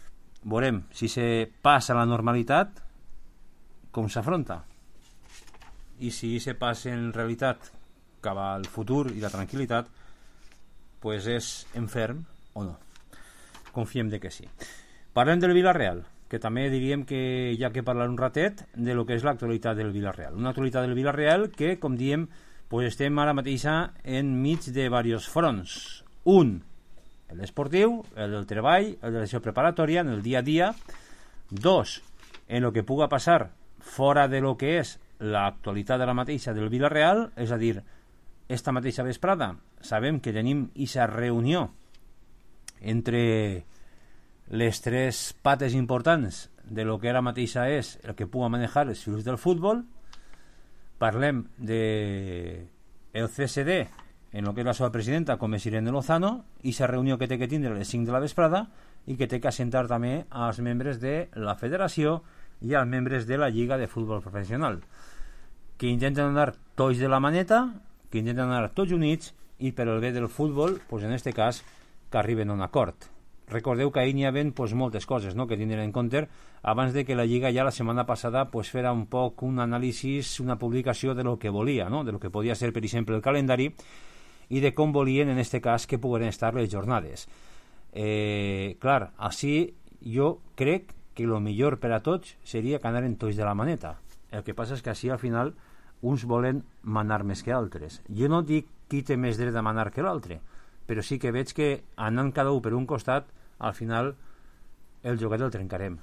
veurem si se passa a la normalitat, com s'afronta. I si se passa en realitat cap al futur i la tranquil·litat, pues és enferm o no. Confiem de que sí. Parlem del Villarreal, que també diríem que hi ha que parlar un ratet de lo que és l'actualitat del Villarreal. Una actualitat del Villarreal que, com diem, pues estem ara mateix enmig de diversos fronts. Un, l'esportiu, el del treball, el de la seva preparatòria, en el dia a dia. Dos, en el que puga passar fora de lo que és l'actualitat de la mateixa del Villarreal, és a dir, esta mateixa vesprada sabem que tenim aquesta reunió entre les tres pates importants de lo que ara mateixa és el que puga manejar els fils del futbol. Parlem de el C S D en lo que és la seva presidenta, com és Irene Lozano, i aquesta reunió que té que tindre a les cinc de la vesprada i que té que assentar també als membres de la federació i als membres de la Lliga de Futbol Professional, que intenten anar tots de la maneta, que intenten anar tots units i per el bé del futbol, pues en este cas, que arriben a un acord. Recordeu que ahir n'hi havia pues, moltes coses, no?, que tindrien en compte abans de que la Lliga ja la setmana passada pues, fera un poc un anàlisi, una publicació de lo que volia, no?, de lo que podia ser, per exemple, el calendari i de com volien, en este cas, que pogueren estar les jornades. Eh, clar, així jo crec que el millor per a tots seria que anaren tots de la maneta. El que passa és que així al final uns volen manar més que altres. Jo no dic qui té més dret a manar que l'altre, però sí que veig que anant cada un per un costat, al final el joc el trencarem.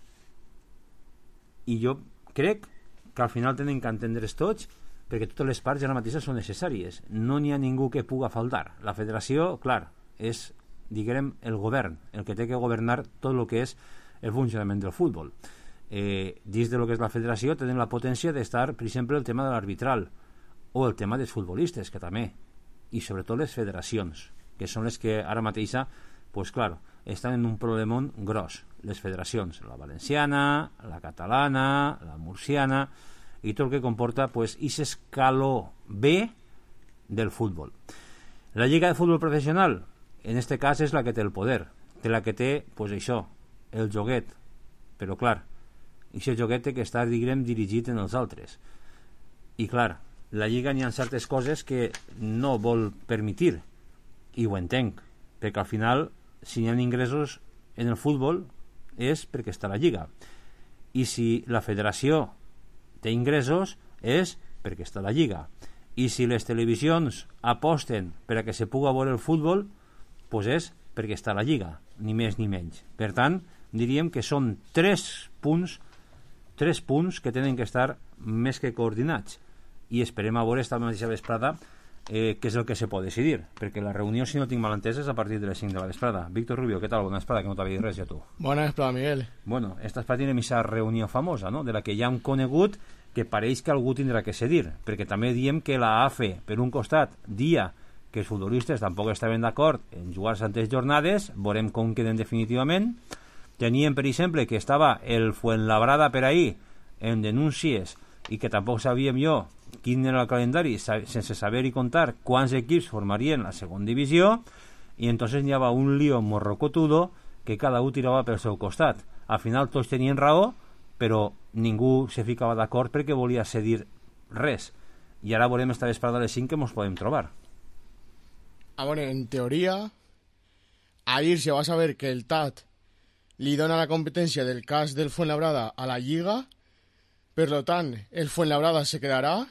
I jo crec que al final tenen que entendre's tots, perquè totes les parts ara mateix són necessàries. No n'hi ha ningú que puga faltar. La federació, clar, és, diguem, el govern, el que té que governar tot el que és el funcionament del futbol. Eh, dins de lo que és la federació tenen la potència d'estar, per exemple, el tema de l'arbitral o el tema dels futbolistes, que també, i sobretot les federacions, que són les que ara mateixa, pues clar, estan en un problemón gros. Les federacions, la valenciana, la catalana, la murciana, i tot el que comporta pues ese escaló B del futbol. La Lliga de Futbol Professional, en este cas, és la que té el poder, té la que té, pues això, el joguet, però clar, aquest joguet té que estar, diguem, dirigit en els altres. I clar, la Lliga n'hi ha certes coses que no vol permetir, i ho entenc, perquè al final, si hi ha ingressos en el futbol, és perquè està la Lliga. I si la federació té ingressos, és perquè està la Lliga. I si les televisions aposten per a que se puga veure el futbol, doncs és perquè està la Lliga, ni més ni menys. Per tant, diríem que són tres punts tres punts que tenen que estar més que coordinats, i esperem a veure esta mateixa vesprada eh, què és el que se pot decidir, perquè la reunió, si no tinc mal entès, és a partir de les cinc de la vesprada. Víctor Rubio, què tal? Bona vesprada, que no t'havia dit res ja tu. Bona vesprada, Miguel. Bueno, esta vesprada tenim aquesta reunió famosa, no?, de la que hi ha un conegut que pareix que algú tindrà que cedir, perquè també diem que la A F E, per un costat, dia que els futbolistes tampoc estaven d'acord en jugar santes jornades, veurem com queden definitivament. Teníem, per exemple, que estava el Fuenlabrada per ahir en denúncies i que tampoc sabíem jo quin era el calendari, sense saber i contar quants equips formarien la segona divisió, i entonces n'hi havia un lío morrocotudo que cada un tirava pel seu costat. Al final tots tenien raó, però ningú se ficava d'acord perquè volia cedir res. I ara veurem esta vesprada a les cinc que ens podem trobar. Ah, bueno, en teoria, ahir se va saber que el T A T li dona la competència del cas del Fuenlabrada a la Lliga, per lo tant, el Fuenlabrada se quedarà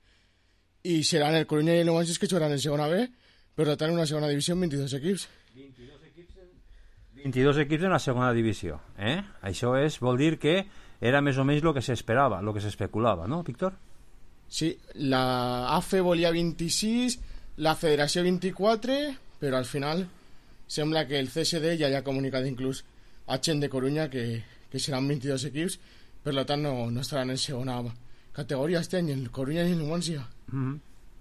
i seran el Coruña i el Numancia que jugaran en segona B, per lo tant, en una segona divisió amb vint-i-dos equips. vint-i-dos equips en, vint-i-dos equips en la segona divisió. Eh? Això és, vol dir que era més o menys el que s'esperava, el que s'especulava, no, Víctor? Sí, la A F E volia vint-i-sis, la Federació vint-i-quatre, però al final sembla que el C S D ja ha comunicat inclús a gent de Coruña que, que seran vint-i-dos equips, per tant no, no estaran en segona categoria este any, el Coruña i el Numancia. Mm-hmm.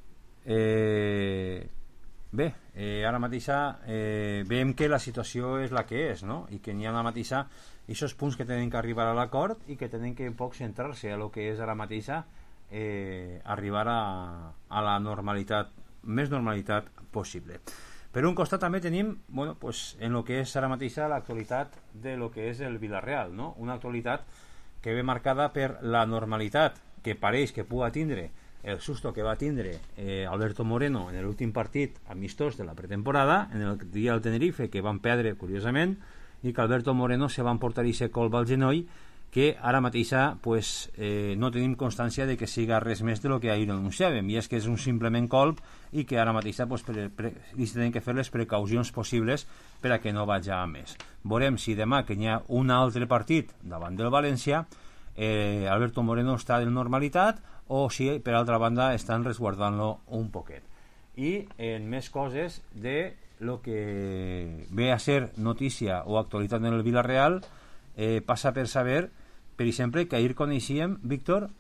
eh, bé, eh, ara mateixa eh, veiem que la situació és la que és, no? I que n'hi ha la mateixa aquests punts que tenen que arribar a l'acord i que tenen que un poc centrar-se a lo que és ara mateixa eh, arribar a, a la normalitat, més normalitat possible. Per un costat també tenim, bueno, pues, en lo que és ara mateixa l'actualitat de lo que és el Villarreal, no? Una actualitat que ve marcada per la normalitat que pareix que pugui tindre el susto que va tindre eh, Alberto Moreno en l'últim partit amistós de la pretemporada, en el dia del Tenerife, que van perdre curiosament, i que Alberto Moreno se va emportar aquest colp al genoll, que ara mateixa pues, eh, no tenim constància de que siga res més de lo que ahir anunciàvem, i és que és un simplement colp i que ara mateixa pues, pre, pre, tenen que fer les precaucions possibles per a que no vagi a més. Veurem si demà que hi ha un altre partit davant del València eh, Alberto Moreno està en normalitat o si per altra banda estan resguardant-lo un poquet. I en més coses de lo que ve a ser notícia o actualitat en el Villarreal, eh, passa per saber, per exemple, que ahir coneixíem, Víctor,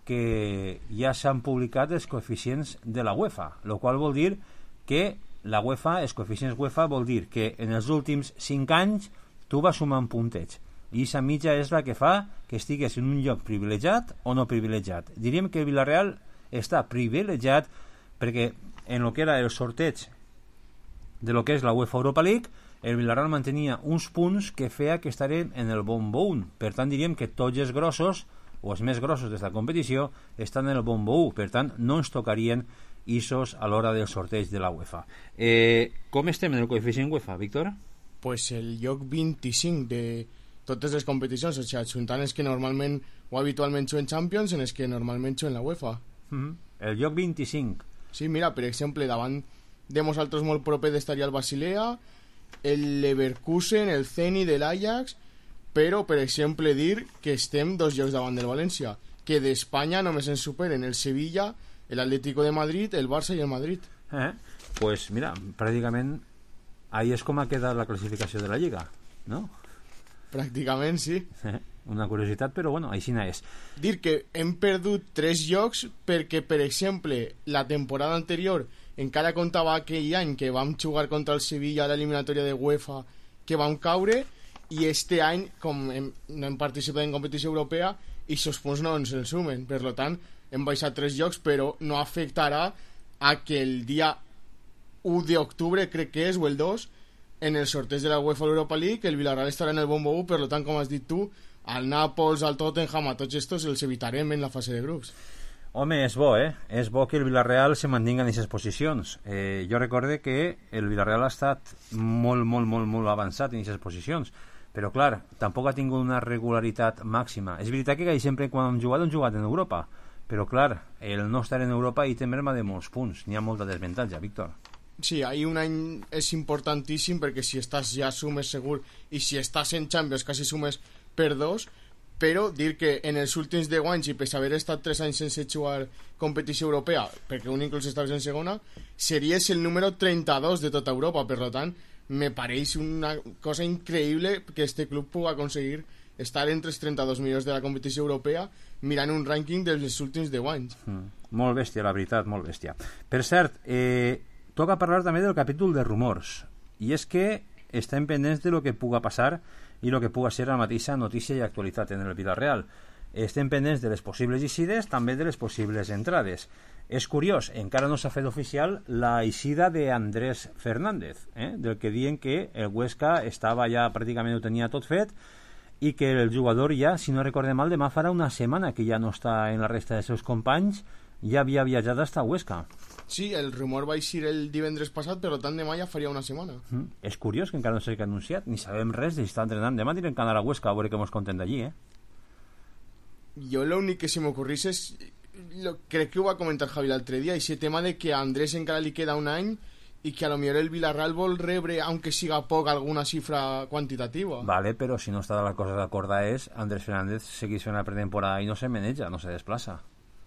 que ja s'han publicat els coeficients de la UEFA, el qual vol dir que la UEFA, els coeficients UEFA vol dir que en els últims cinc anys tu vas sumant puntets i aquesta mitja és la que fa que estigues en un lloc privilegiat o no privilegiat. Diríem que el Villarreal està privilegiat perquè en el que era el sorteig de lo que és la UEFA Europa League, el Villarreal mantenia uns punts que feia que estarem en el bombo un. Per tant, diríem que tots els grossos, o els més grossos d'esta competició, estan en el bombo un. Per tant, no ens tocarien isos a l'hora del sorteig de la UEFA. Eh, com estem en el coeficient UEFA, Víctor? Pues el lloc vint-i-cinc de totes les competicions, o sigui, ajuntant els que normalment o habitualment juguen Champions en els que normalment juguen la UEFA. Mm-hmm. El lloc vint-i-cinc. Sí, mira, per exemple, davant de nosaltres molt proper estaria el Basilea, el Leverkusen, el Zenit, l'Ajax, però, per exemple, dir que estem dos llocs davant del València, que d'Espanya només ens superen el Sevilla, l'Atlético de Madrid, el Barça i el Madrid. Eh? Pues mira, pràcticament ahí és com ha quedat la classificació de la Lliga, no? Pràcticament, sí. Eh? Una curiositat, però bueno, així és. Dir que hem perdut tres llocs perquè, per exemple, la temporada anterior encara comptava aquell any que vam jugar contra el Sevilla a l'eliminatòria de UEFA que vam caure, i este any, com hem, no hem participat en competició europea, i aquests punts no ens els sumen. Per tant, hem baixat tres llocs, però no afectarà a que el dia u d'octubre, crec que és, o el dos, en el sorteig de la UEFA Europa League, el Villarreal estarà en el bombo u, per tant, com has dit tu, al Nàpols, al Tottenham, a tots estos els evitarem en la fase de grups. Home, és bo, eh? És bo que el Villarreal se mantinga en aquestes posicions. Eh, jo recorde que el Villarreal ha estat molt, molt, molt, molt avançat en aquestes posicions, però clar, tampoc ha tingut una regularitat màxima. És veritat que sempre quan han jugat han jugat en Europa, però clar, el no estar en Europa hi té merma de molts punts, n'hi ha molta desventatge, Víctor. Sí, ahí un any és importantíssim perquè si estàs ja sumes segur, i si estàs en Champions quasi sumes per dos, però dir que en els últims deu anys, i per haver estat tres anys sense jugar competició europea, perquè un inclús estaves en segona, series el número trenta-dos de tota Europa. Per tant, me pareix una cosa increïble que este club pugui aconseguir estar entre els trenta-dos millors de la competició europea mirant un rànquing dels últims deu anys. Mm, molt bèstia, la veritat, molt bèstia. Per cert, eh, toca parlar també del capítol de rumors, i és que estem pendents de lo que puga passar i el que puga ser la mateixa notícia i actualitat en el Villarreal. Estem pendents de les possibles eixides, també de les possibles entrades. És curiós, encara no s'ha fet oficial la eixida d'Andrés Fernández, eh? del que diuen que el Huesca estava ja pràcticament ho tenia tot fet i que el jugador ja, si no recorde mal, demà farà una setmana que ja no està en la resta dels seus companys, ja havia viatjat fins a Huesca. Sí, el rumor va eixir el divendres passat, però tant demà ja faria una setmana. Mm. És curiós que encara no s'hagi anunciat, ni sabem res de si està entrenant. Demà tindrem que anar a Huesca a veure què ens conten d'allí, eh? Jo l'únic que se m'ocorrís és, lo, crec que ho va comentar Javi l'altre dia, aquest tema de que a Andrés encara li queda un any i que a lo millor el Villarreal vol rebre, aunque siga poc, alguna xifra quantitativa. Vale, però si no està la cosa d'acordar és Andrés Fernández segueix fent la pretemporada i no se maneja, no se desplaça.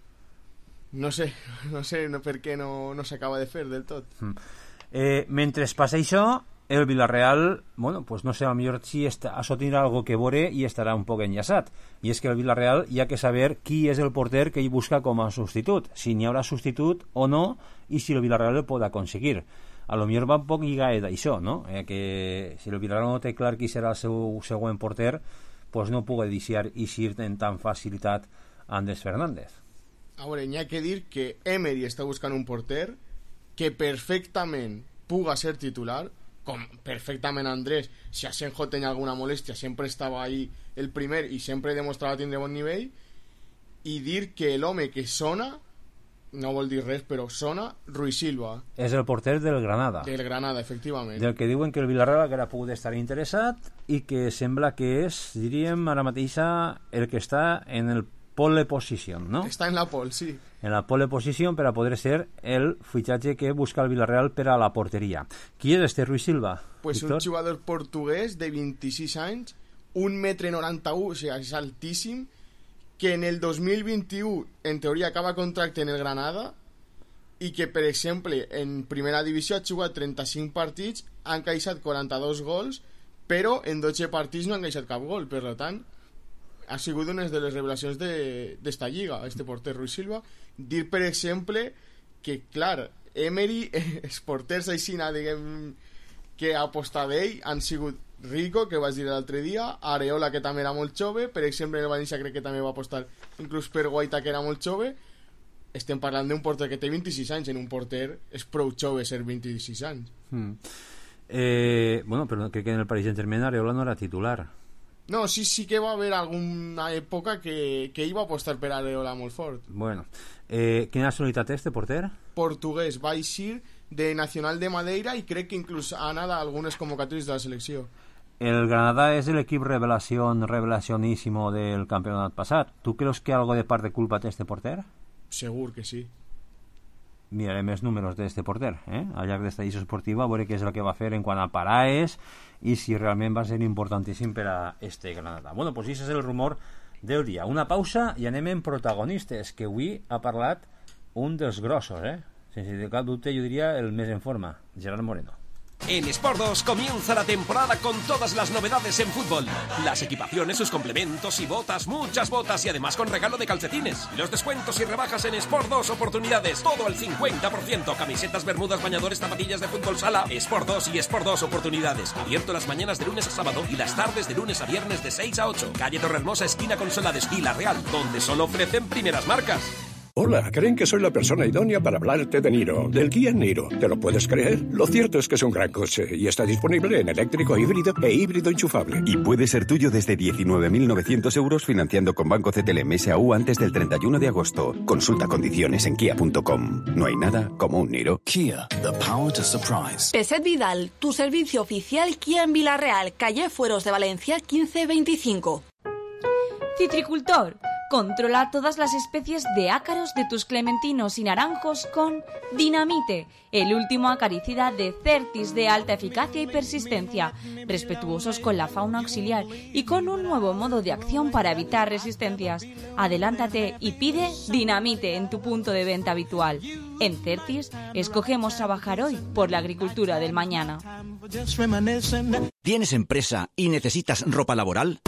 No sé, no sé no per què no, no s'acaba de fer del tot. Mm. Eh, mentre passa això, el Villarreal, bueno, pues no sé, a lo millor si està, això tindrà algo que veure i estarà un poc enllaçat. I és que el Villarreal hi ha que saber qui és el porter que ell busca com a substitut, si n'hi haurà substitut o no, i si el Villarreal el pot aconseguir. A lo millor va un poc lligat d'això, no? Eh, que si el Villarreal no té clar qui serà el seu següent porter, pues no pugui deixar eixir en tan facilitat Andrés Fernández. A veure, n'hi ha que dir que Emery està buscant un porter que perfectament puga ser titular, com perfectament Andrés, si Asenjo tenia alguna molèstia sempre estava ahí el primer i sempre demostrava tindre bon nivell, i dir que l'home que sona, no vol dir res, però sona, Rui Silva. És el porter del Granada. Del Granada, efectivament. Del que diuen que el Villarreal haguera pogut estar interessat i que sembla que és, diríem ara mateixa, el que està en el pole position, ¿no? Està en la pole, sí. En la pole position per a poder ser el fitxatge que busca el Villarreal per a la porteria. Qui és este Rui Silva? Pues Víctor? Un jugador portuguès de vint-i-sis anys, un metre noranta-u, o sigui, és altíssim, que en el dos mil vint-i-u en teoria acaba contracte en el Granada i que, per exemple, en primera divisió ha jugat trenta-cinc partits, ha encaixat quaranta-dos gols, però en dotze partits no ha encaixat cap gol, per tant ha sigut una de les revelacions d'esta lliga, este porter Rui Silva. Dir, per exemple, que, clar, Emery, els porters així, diguem, que ha apostat d'ell han sigut Rico, que vaig dir l'altre dia, Areola, que també era molt jove, per exemple, el València crec que també va apostar inclús per Guaita, que era molt jove. Estem parlant d'un porter que té vint-i-sis anys, en un porter és prou jove ser vint-i-sis anys. Mm. Eh, bueno, però crec que en el Paris Saint-Germain Areola no era titular. No, sí, sí que va haver alguna època que, que ell va apostar per Areola molt fort. Bueno, eh, quina nacionalitat és este porter? Portuguès, va eixir de Nacional de Madeira i crec que inclús ha anat a algunes convocatòries de la selecció. El Granada és l'equip revelación, revelacionísimo del campionat passat. ¿Tú crees que algo de part de culpa té este porter? Segur que sí. Miraré més números d'este porter, eh? Al llarg d'esta edició esportiva, a veure què és el que va fer en quant a paraes i si realment va ser importantíssim per a este Granada. Bueno, pues això és el rumor del dia. Una pausa i anem en protagonistes, que avui ha parlat un dels grossos, eh? Sense cap dubte, yo diría el mes en forma, Gerard Moreno. En Sport dos comienza la temporada con todas las novedades en fútbol. Las equipaciones, sus complementos y botas, muchas botas y además con regalo de calcetines. Los descuentos y rebajas en Sport dos oportunidades, todo al cincuenta por ciento. Camisetas, bermudas, bañadores, zapatillas de fútbol sala. Sport dos y Sport dos oportunidades. Abierto las mañanas de lunes a sábado y las tardes de lunes a viernes de seis a ocho. Calle Torrehermosa, esquina Consolades, Vila Real, donde solo ofrecen primeras marcas. Hola, creen que soy la persona idónea para hablarte de Niro, del Kia Niro. ¿Te lo puedes creer? Lo cierto es que es un gran coche y está disponible en eléctrico, híbrido e híbrido enchufable. Y puede ser tuyo desde diecinueve mil novecientos euros financiando con Banco C T L M S A U antes del treinta y uno de agosto. Consulta condiciones en kia punto com. No hay nada como un Niro. Kia, the power to surprise. Peset Vidal, tu servicio oficial Kia en Villarreal, calle Fueros de Valencia quince veinticinco. Citricultor. Controla todas las especies de ácaros de tus clementinos y naranjos con Dinamite, el último acaricida de Certis de alta eficacia y persistencia, respetuosos con la fauna auxiliar y con un nuevo modo de acción para evitar resistencias. Adelántate y pide Dinamite en tu punto de venta habitual. En Certis, escogemos trabajar hoy por la agricultura del mañana. ¿Tienes empresa y necesitas ropa laboral?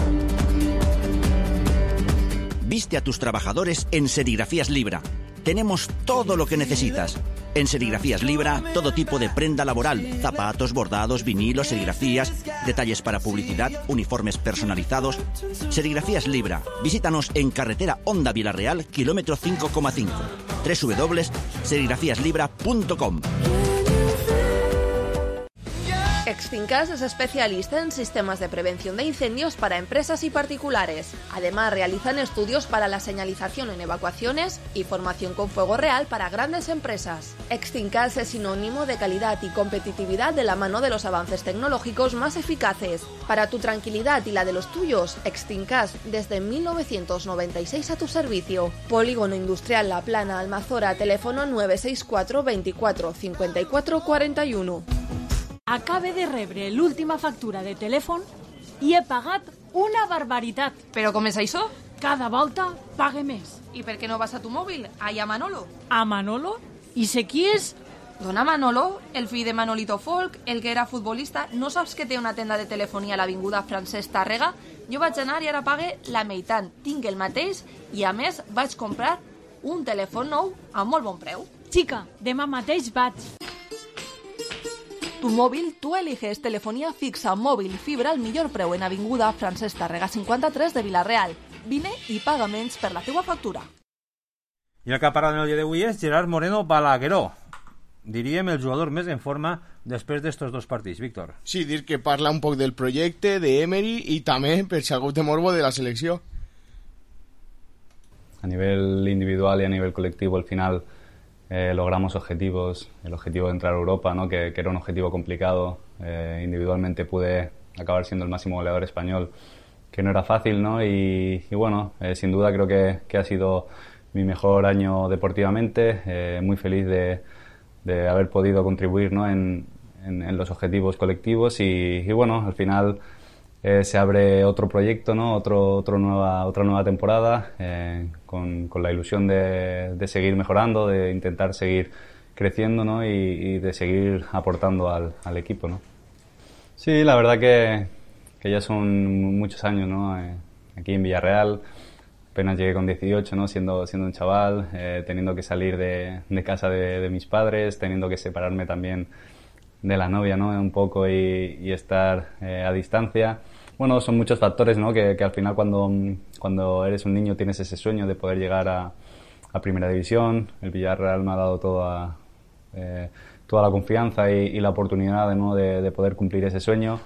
Viste a tus trabajadores en Serigrafías Libra. Tenemos todo lo que necesitas. En Serigrafías Libra, todo tipo de prenda laboral, zapatos, bordados, vinilos, serigrafías, detalles para publicidad, uniformes personalizados. Serigrafías Libra. Visítanos en carretera Honda Villarreal, kilómetro cinco coma cinco. doble u doble u doble u punto serigrafías libra punto com. Extincas es especialista en sistemas de prevención de incendios para empresas y particulares. Además, realizan estudios para la señalización en evacuaciones y formación con fuego real para grandes empresas. Extincas es sinónimo de calidad y competitividad de la mano de los avances tecnológicos más eficaces. Para tu tranquilidad y la de los tuyos, Extincas desde mil novecientos noventa y seis a tu servicio. Polígono Industrial La Plana, Almazora, teléfono nueve seis cuatro veinticuatro cincuenta y cuatro cuarenta y uno. Acabe de rebre l'última factura de telèfon i he pagat una barbaritat. ¿Pero com és això? Cada volta pague més. ¿Y per què no vas a tu mòbil? Allà a Manolo. ¿A Manolo? I sé qui és? Dona Manolo, el fill de Manolito Folk, el que era futbolista. No saps que té una tenda de telefonia a l'avinguda Francesc Tàrrega? Jo vaig anar i ara pague la meitat. Tinc el mateix i, a més, vaig comprar un telèfon nou a molt bon preu. Xica, demà mateix vaig. Tu móvil, tú eliges telefonía fixa, móvil, fibra al millor preu en avinguda Francesc Tàrrega cinquanta-tres de Vila-real. Vine i paga menys per la teua factura. I el que ha parlat en el dia d'avui és Gerard Moreno Balagueró. diríem, el jugador més en forma després d'estos dos partits, Víctor. Sí, dir que parla un poc del projecte, de Emery i també, per si algú té morbo, de la selecció. A nivel individual y a nivel colectivo, al final eh, logramos objetivos. El objetivo de entrar a Europa, ¿no? que, que era un objetivo complicado. Eh, individualmente pude acabar siendo el máximo goleador español, que no era fácil, ¿no? Y, y bueno, eh, sin duda creo que, que ha sido mi mejor año deportivamente. Eh, muy feliz de, de haber podido contribuir, ¿no? en, en, en los objetivos colectivos y, y bueno, al final eh, se abre otro proyecto, ¿no? Otro, otro nueva, otra nueva temporada eh, con, con la ilusión de, de seguir mejorando, de intentar seguir creciendo, ¿no? y, y de seguir aportando al, al equipo, ¿no? Sí, la verdad que, que ya son muchos años, ¿no? Eh, aquí en Villarreal. Apenas llegué con dieciocho, ¿no? Siendo, siendo un chaval, eh, teniendo que salir de, de casa de, de mis padres, teniendo que separarme también de la novia, ¿no? Un poco y, y estar eh, a distancia. Bueno, son muchos factores, ¿no? Que, que al final cuando, cuando eres un niño tienes ese sueño de poder llegar a, a Primera División. El Villarreal me ha dado toda, eh, toda la confianza y, y la oportunidad, ¿no? de, de poder cumplir ese sueño.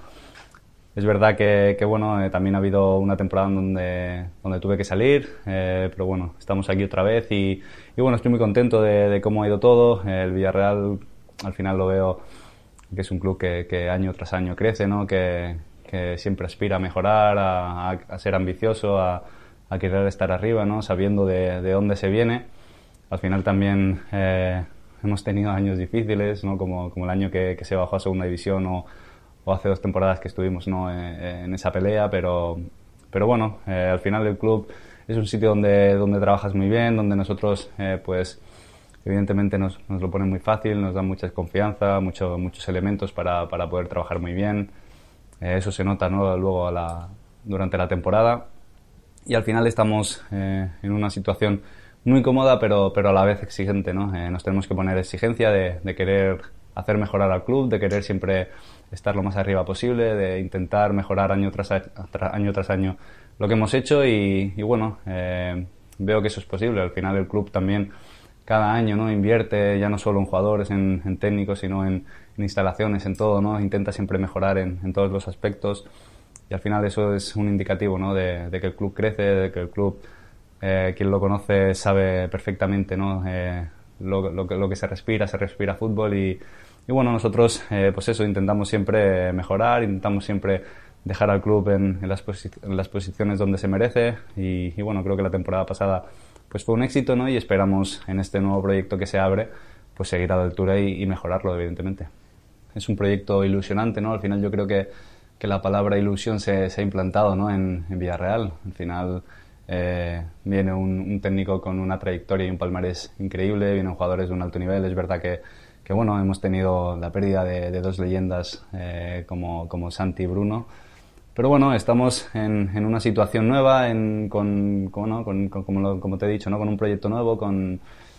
Es verdad que, que bueno, eh, también ha habido una temporada donde, donde tuve que salir, eh, pero bueno, estamos aquí otra vez y, y bueno, estoy muy contento de, de cómo ha ido todo. El Villarreal al final lo veo que es un club que, que año tras año crece, ¿no? que, que siempre aspira a mejorar, a, a, a ser ambicioso, a, a querer estar arriba, ¿no? Sabiendo de, de dónde se viene. Al final también eh, hemos tenido años difíciles, ¿no? como, como el año que, que se bajó a Segunda División o o hace dos temporadas que estuvimos, ¿no? en esa pelea, pero, pero bueno, eh, al final el club es un sitio donde, donde trabajas muy bien, donde nosotros, eh, pues, evidentemente nos, nos lo ponen muy fácil, nos dan mucha confianza, mucho, muchos elementos para, para poder trabajar muy bien. Eh, eso se nota, ¿no? Luego a la, durante la temporada. Y al final estamos eh, en una situación muy cómoda, pero, pero a la vez exigente, ¿no? Eh, nos tenemos que poner exigencia de, de querer hacer mejorar al club, de querer siempre estar lo más arriba posible, de intentar mejorar año tras año, tras año lo que hemos hecho y, y bueno, eh, veo que eso es posible. Al final el club también cada año, ¿no? invierte ya no solo en jugadores, en, en técnicos, sino en, en instalaciones, en todo, ¿no? Intenta siempre mejorar en, en todos los aspectos y al final eso es un indicativo, ¿no? de, de que el club crece, de que el club, eh, quien lo conoce sabe perfectamente, ¿no? eh, lo, lo, lo que se respira, se respira fútbol y Y bueno, nosotros, eh, pues eso, intentamos siempre mejorar, intentamos siempre dejar al club en, en, las, posi en las posiciones donde se merece y, y bueno, creo que la temporada pasada pues fue un éxito, ¿no? Y esperamos en este nuevo proyecto que se abre, pues seguir a la altura y, y mejorarlo, evidentemente. Es un proyecto ilusionante, ¿no? Al final yo creo que, que la palabra ilusión se, se ha implantado, ¿no? en, en Villarreal. Al final eh, viene un, un técnico con una trayectoria y un palmarés increíble, vienen jugadores de un alto nivel, es verdad que que bueno, hemos tenido la pérdida de, de dos leyendas eh, como, como Santi y Bruno, pero bueno, estamos en, en una situación nueva, en, con, con, ¿no? con, con como, lo, como te he dicho, ¿no? con un proyecto nuevo, con,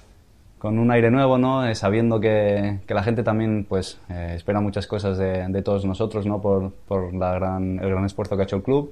con un aire nuevo, ¿no? Eh, sabiendo que, que la gente también pues, eh, espera muchas cosas de, de todos nosotros, ¿no? por, por la gran, el gran esfuerzo que ha hecho el club.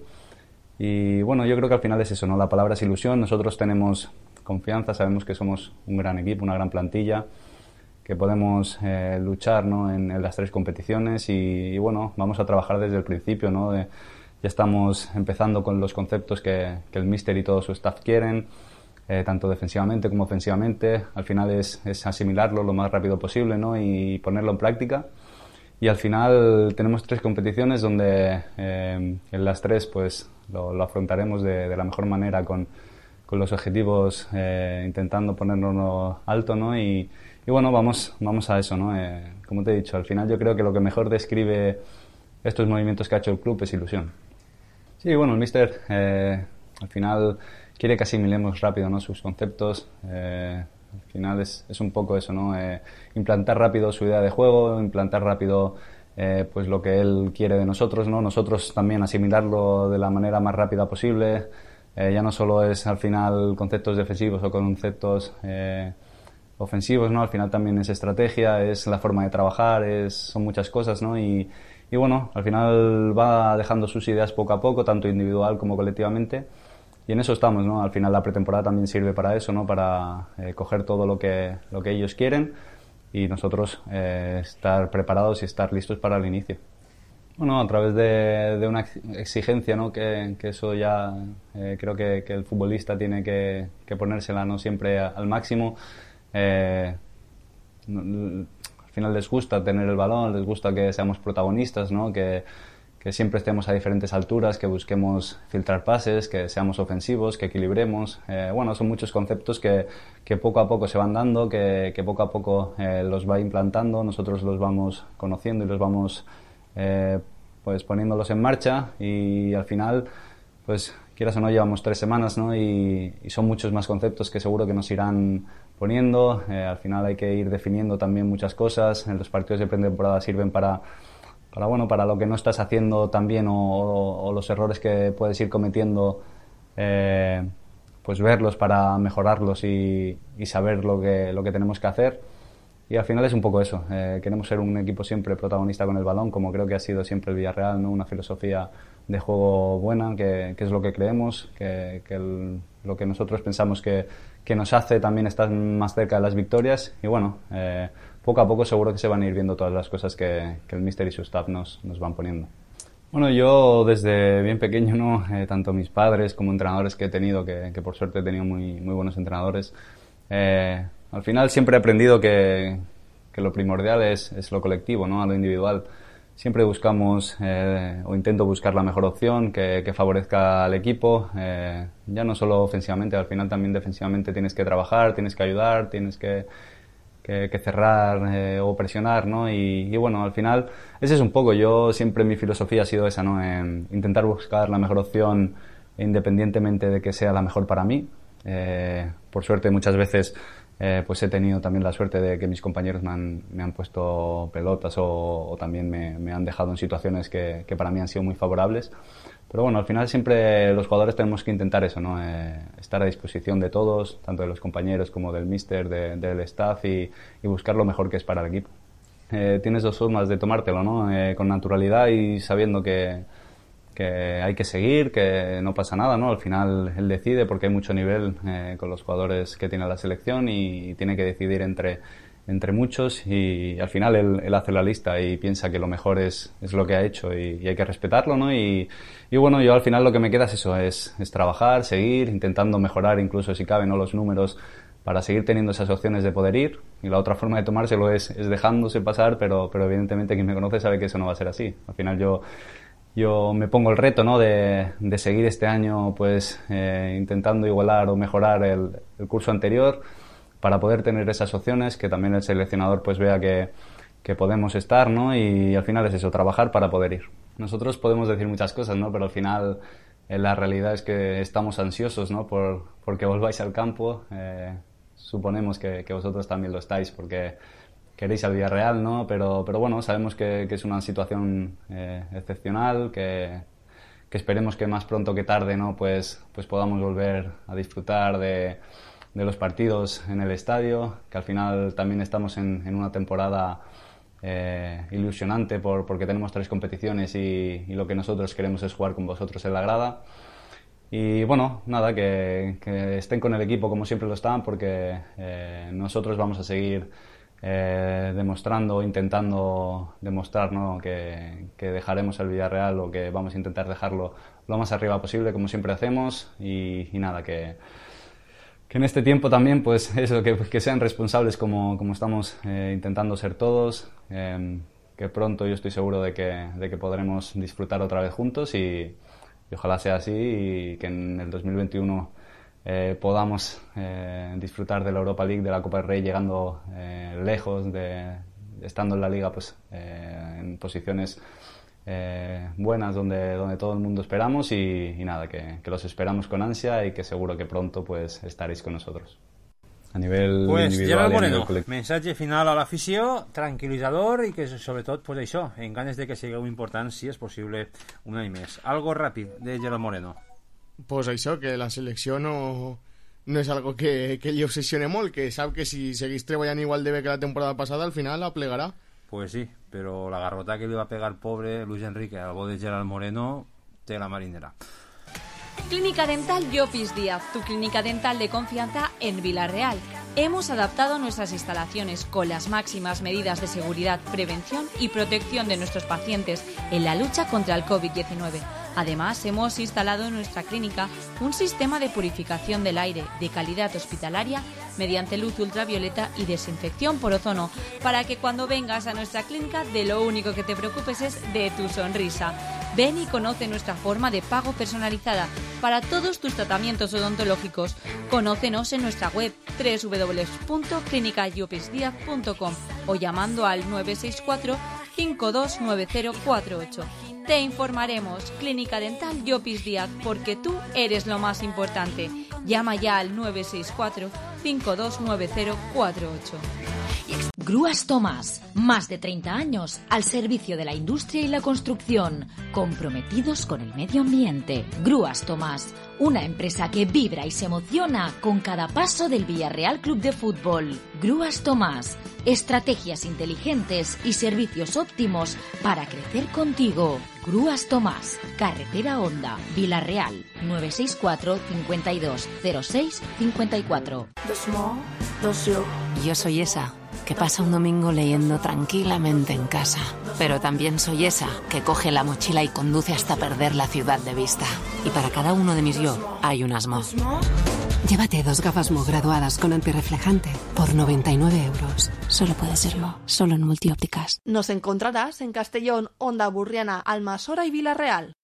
Y bueno, yo creo que al final es eso, ¿no? La palabra es ilusión, nosotros tenemos confianza, sabemos que somos un gran equipo, una gran plantilla, que podemos eh, luchar, ¿no? en, en las tres competiciones y, y bueno, vamos a trabajar desde el principio, ¿no? De, ya estamos empezando con los conceptos que, que el míster y todo su staff quieren, eh, tanto defensivamente como ofensivamente. Al final es, es asimilarlo lo más rápido posible, ¿no? y ponerlo en práctica. Y al final tenemos tres competiciones donde eh, en las tres pues lo, lo afrontaremos de, de la mejor manera con, con los objetivos eh, intentando ponernos alto, ¿no? y Y bueno, vamos, vamos a eso, ¿no? Eh, como te he dicho, al final yo creo que lo que mejor describe estos movimientos que ha hecho el club es ilusión. Sí, bueno, el míster eh, al final quiere que asimilemos rápido, ¿no? sus conceptos. Eh, al final es, es un poco eso, ¿no? Eh, implantar rápido su idea de juego, implantar rápido eh, pues lo que él quiere de nosotros, ¿no? Nosotros también asimilarlo de la manera más rápida posible. Eh, ya no solo es al final conceptos defensivos o conceptos Eh, ofensivos, ¿no? Al final también es estrategia, es la forma de trabajar, es, son muchas cosas, ¿no? Y, y bueno, al final va dejando sus ideas poco a poco, tanto individual como colectivamente, y en eso estamos, ¿no? Al final la pretemporada también sirve para eso, ¿no? Para eh, coger todo lo que, lo que ellos quieren y nosotros eh, estar preparados y estar listos para el inicio. Bueno, a través de, de una exigencia, ¿no? que, que eso ya eh, creo que, que el futbolista tiene que, que ponérsela, ¿no? siempre a, al máximo. Eh, al final les gusta tener el balón, les gusta que seamos protagonistas, ¿no? que, que siempre estemos a diferentes alturas, que busquemos filtrar pases, que seamos ofensivos, que equilibremos. Eh, bueno, son muchos conceptos que, que poco a poco se van dando, que, que poco a poco eh, los va implantando, nosotros los vamos conociendo y los vamos Eh, pues poniéndolos en marcha, y al final, pues quieras o no, llevamos tres semanas, ¿no? y, y son muchos más conceptos que seguro que nos irán poniendo. Eh, al final hay que ir definiendo también muchas cosas. En los partidos de pretemporada sirven para, para, bueno, para lo que no estás haciendo tan bien, o, o, o los errores que puedes ir cometiendo, eh, pues verlos para mejorarlos y, y saber lo que, lo que tenemos que hacer. Y al final es un poco eso, eh, queremos ser un equipo siempre protagonista con el balón, como creo que ha sido siempre el Villarreal, ¿no? Una filosofía de juego buena, que, que es lo que creemos, que, que el, lo que nosotros pensamos que, que nos hace también estar más cerca de las victorias. Y bueno, eh, poco a poco seguro que se van a ir viendo todas las cosas que, que el míster y su staff nos, nos van poniendo. Bueno, yo desde bien pequeño, ¿no? eh, tanto mis padres como entrenadores que he tenido, que, que por suerte he tenido muy, muy buenos entrenadores, eh, al final siempre he aprendido que, que lo primordial es, es lo colectivo, ¿no? A lo individual. Siempre buscamos, eh, o intento buscar la mejor opción que, que favorezca al equipo, eh, ya no solo ofensivamente, al final también defensivamente tienes que trabajar, tienes que ayudar, tienes que, que, que cerrar eh, o presionar, ¿no? Y, y bueno, al final ese es un poco, yo siempre mi filosofía ha sido esa, ¿no? En intentar buscar la mejor opción independientemente de que sea la mejor para mí. Eh, por suerte muchas veces Eh, pues he tenido también la suerte de que mis compañeros me han, me han puesto pelotas o, o también me, me han dejado en situaciones que, que para mí han sido muy favorables. Pero bueno, al final siempre los jugadores tenemos que intentar eso, ¿no? Eh, estar a disposición de todos, tanto de los compañeros como del míster, de, del staff, y, y buscar lo mejor que es para el equipo. Eh, tienes dos formas de tomártelo, ¿no? Eh, con naturalidad y sabiendo que que hay que seguir, que no pasa nada, ¿no? Al final él decide, porque hay mucho nivel eh, con los jugadores que tiene la selección, y, y tiene que decidir entre, entre muchos, y, y al final él, él hace la lista y piensa que lo mejor es, es lo que ha hecho, y, y hay que respetarlo, ¿no? Y, y bueno, yo al final lo que me queda es eso, es, es trabajar, seguir, intentando mejorar incluso si cabe, ¿no? Los números, para seguir teniendo esas opciones de poder ir. Y la otra forma de tomárselo es, es dejándose pasar, pero, pero evidentemente quien me conoce sabe que eso no va a ser así. Al final yo Yo me pongo el reto, ¿no? de, de seguir este año pues eh, intentando igualar o mejorar el, el curso anterior, para poder tener esas opciones, que también el seleccionador pues vea que, que podemos estar, ¿no? Y al final es eso, trabajar para poder ir. Nosotros podemos decir muchas cosas, ¿no? Pero al final eh, la realidad es que estamos ansiosos, ¿no? Por, por que volváis al campo. Eh, suponemos que, que vosotros también lo estáis, porque queréis al Villarreal, ¿no? Pero, pero bueno, sabemos que, que es una situación eh, excepcional, que, que esperemos que más pronto que tarde, ¿no? Pues, pues podamos volver a disfrutar de, de los partidos en el estadio, que al final también estamos en, en una temporada eh, ilusionante por, porque tenemos tres competiciones y, y lo que nosotros queremos es jugar con vosotros en la grada. Y bueno, nada, que, que estén con el equipo como siempre lo están, porque eh, nosotros vamos a seguir Eh, demostrando, intentando demostrar, ¿no? que, que dejaremos el Villarreal, o que vamos a intentar dejarlo lo más arriba posible, como siempre hacemos, y, y nada, que, que en este tiempo también, pues eso, que, que sean responsables como, como estamos eh, intentando ser todos, eh, que pronto yo estoy seguro de que, de que podremos disfrutar otra vez juntos, y, y ojalá sea así, y que en el dos mil veintiuno Eh, podamos eh, disfrutar de la Europa League, de la Copa del Rey, llegando eh, lejos, de, estando en la Liga pues eh, en posiciones eh, buenas donde, donde todo el mundo esperamos, y, y nada, que, que los esperamos con ansia, y que seguro que pronto pues estaréis con nosotros. A nivel pues, individual Gerard i a nivell Moreno, col·lectiu. missatge final a l'afició, tranquil·litzador, i que sobretot pues, això, en ganes de que sigueu importants, si és possible, un any més. Algo ràpid de Gerard Moreno. Pues això, que la selecció no, no és algo que, que li obsessione molt, que sap que si seguís treballant igual de bé que la temporada passada, al final la plegarà. Pues sí, però la garrota que li va pegar pobre Luis Enrique al bo de Gerard Moreno té la marinera. Clínica Dental Llopis Díaz, tu clínica dental de confianza en Villarreal. Hemos adaptado nuestras instalaciones con las máximas medidas de seguridad, prevención y protección de nuestros pacientes en la lucha contra el COVID diecinueve. Además, hemos instalado en nuestra clínica un sistema de purificación del aire de calidad hospitalaria mediante luz ultravioleta y desinfección por ozono, para que cuando vengas a nuestra clínica de lo único que te preocupes es de tu sonrisa. Ven y conoce nuestra forma de pago personalizada para todos tus tratamientos odontológicos. Conócenos en nuestra web doble u doble u doble u punto clínica llopis díaz punto com o llamando al nueve seis cuatro, cinco dos nueve cero cuatro ocho. Te informaremos. Clínica Dental Llopis Díaz, porque tú eres lo más importante. Llama ya al nueve seis cuatro, cinco dos nueve cero cuatro ocho. Grúas Tomás, más de treinta años al servicio de la industria y la construcción, comprometidos con el medio ambiente. Grúas Tomás, una empresa que vibra y se emociona con cada paso del Villarreal Club de Fútbol. Grúas Tomás, estrategias inteligentes y servicios óptimos para crecer contigo. Grúas Tomás, carretera Honda, Villarreal, nueve seis cuatro, cinco dos, cero seis, cinco cuatro. Yo soy esa que pasa un domingo leyendo tranquilamente en casa. Pero también soy esa que coge la mochila y conduce hasta perder la ciudad de vista. Y para cada uno de mis yo hay un Asmo. Llévate dos gafas Mo graduadas con antirreflejante por noventa y nueve euros. Solo puede ser Mo, solo en Multiópticas. Nos encontrarás en Castellón, Onda Burriana, Almassora y Vila-real.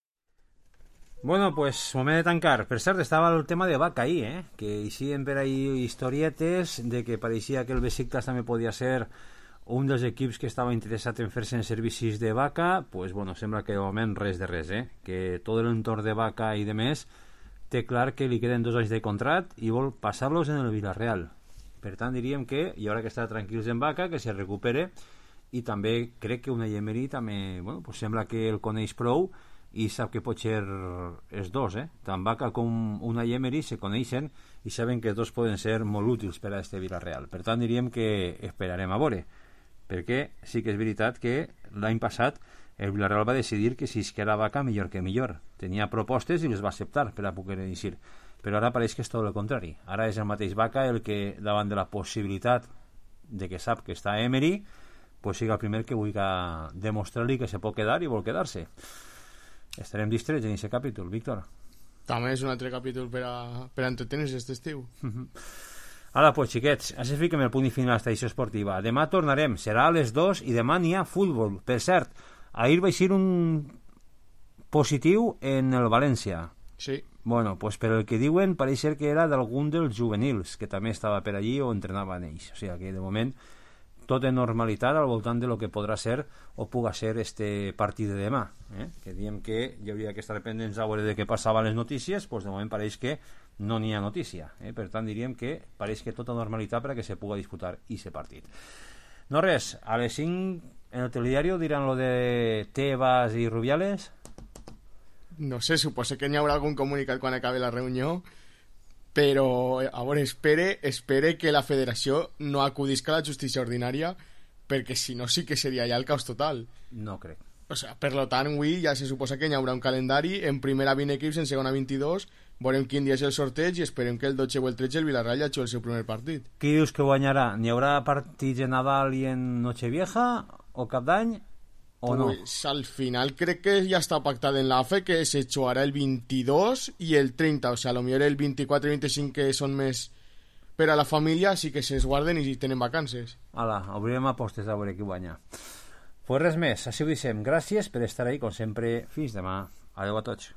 Bueno, pues moment de tancar. Per cert, estava el tema de Vaca ahí, eh? Que eixien per ahí historietes de que pareixia que el Besiktas també podia ser un dels equips que estava interessat en fer-se en servicis de Vaca. Pues bueno, sembla que de moment res de res, eh? Que tot l'entorn de Vaca i de més té clar que li queden dos anys de contrat i vol passar-los en el Villarreal. Per tant, diríem que hi haurà que estar tranquils en Vaca, que se recupere, i també crec que Unai Emery també, bueno, pues sembla que el coneix prou i sap que pot ser els dos, eh? Tant Vaca com Unai Emery se coneixen i saben que els dos poden ser molt útils per a este Villarreal. Per tant, diríem que esperarem a veure, perquè sí que és veritat que l'any passat el Villarreal va decidir que si es queda Vaca, millor que millor. Tenia propostes i les va acceptar per a poder iniciar. Però ara pareix que és tot el contrari. Ara és el mateix Vaca el que, davant de la possibilitat de que sap que està Emery, pues siga el primer que vulgui demostrar-li que se pot quedar i vol quedar-se. Estarem distrets en aquest capítol, Víctor. També és un altre capítol per a, per a entretenir-se aquest estiu. Ara, pues, xiquets, així fiquem el punt i final a l'estació esportiva. Demà tornarem, serà a les dues i demà n'hi ha futbol. Per cert, ahir va ser un positiu en el València. Sí. Bueno, pues per el que diuen, pareix ser que era d'algun dels juvenils, que també estava per allí o entrenava en ells. O sigui que, de moment, tot en normalitat al voltant de lo que podrà ser o puga ser este partit de demà, eh? Que diem que hi hauria que estar pendents a veure de què passaven les notícies, doncs de moment pareix que no n'hi ha notícia, eh? Per tant diríem que pareix que tota normalitat per a que se puga disputar aquest partit. No res, a les cinc en el telediario diran lo de Tebas i Rubiales. No sé, suposo que n'hi haurà algun comunicat quan acabi la reunió, però a veure, espere, espere que la federació no acudisca a la justícia ordinària, perquè si no sí que seria ja el caos total. No crec. O sea, per lo tant, avui ja se suposa que hi haurà un calendari, en primera vint equips, en segona vint-i-dos, veurem quin dia és el sorteig i esperem que el dotze o el tretze el Villarreal ja jugui el seu primer partit. Qui dius que guanyarà? N'hi haurà partits de Nadal i en Nochevieja o Cap d'Any o no? Pues al final crec que ja està pactat en l'A F E que se jugarà el vint-i-dos i el trenta, o sea, a lo millor el vint-i-quatre i vint-i-cinc que són més per a la família sí que se'ls guarden i tenen vacances. Ala, obrirem apostes a veure qui guanya. Pues res més, així ho deixem. Gràcies per estar ahí, com sempre. Fins demà. Adeu a tots.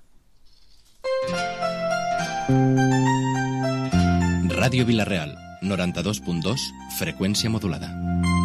Ràdio Vilareal, noranta-dos punt dos, freqüència modulada.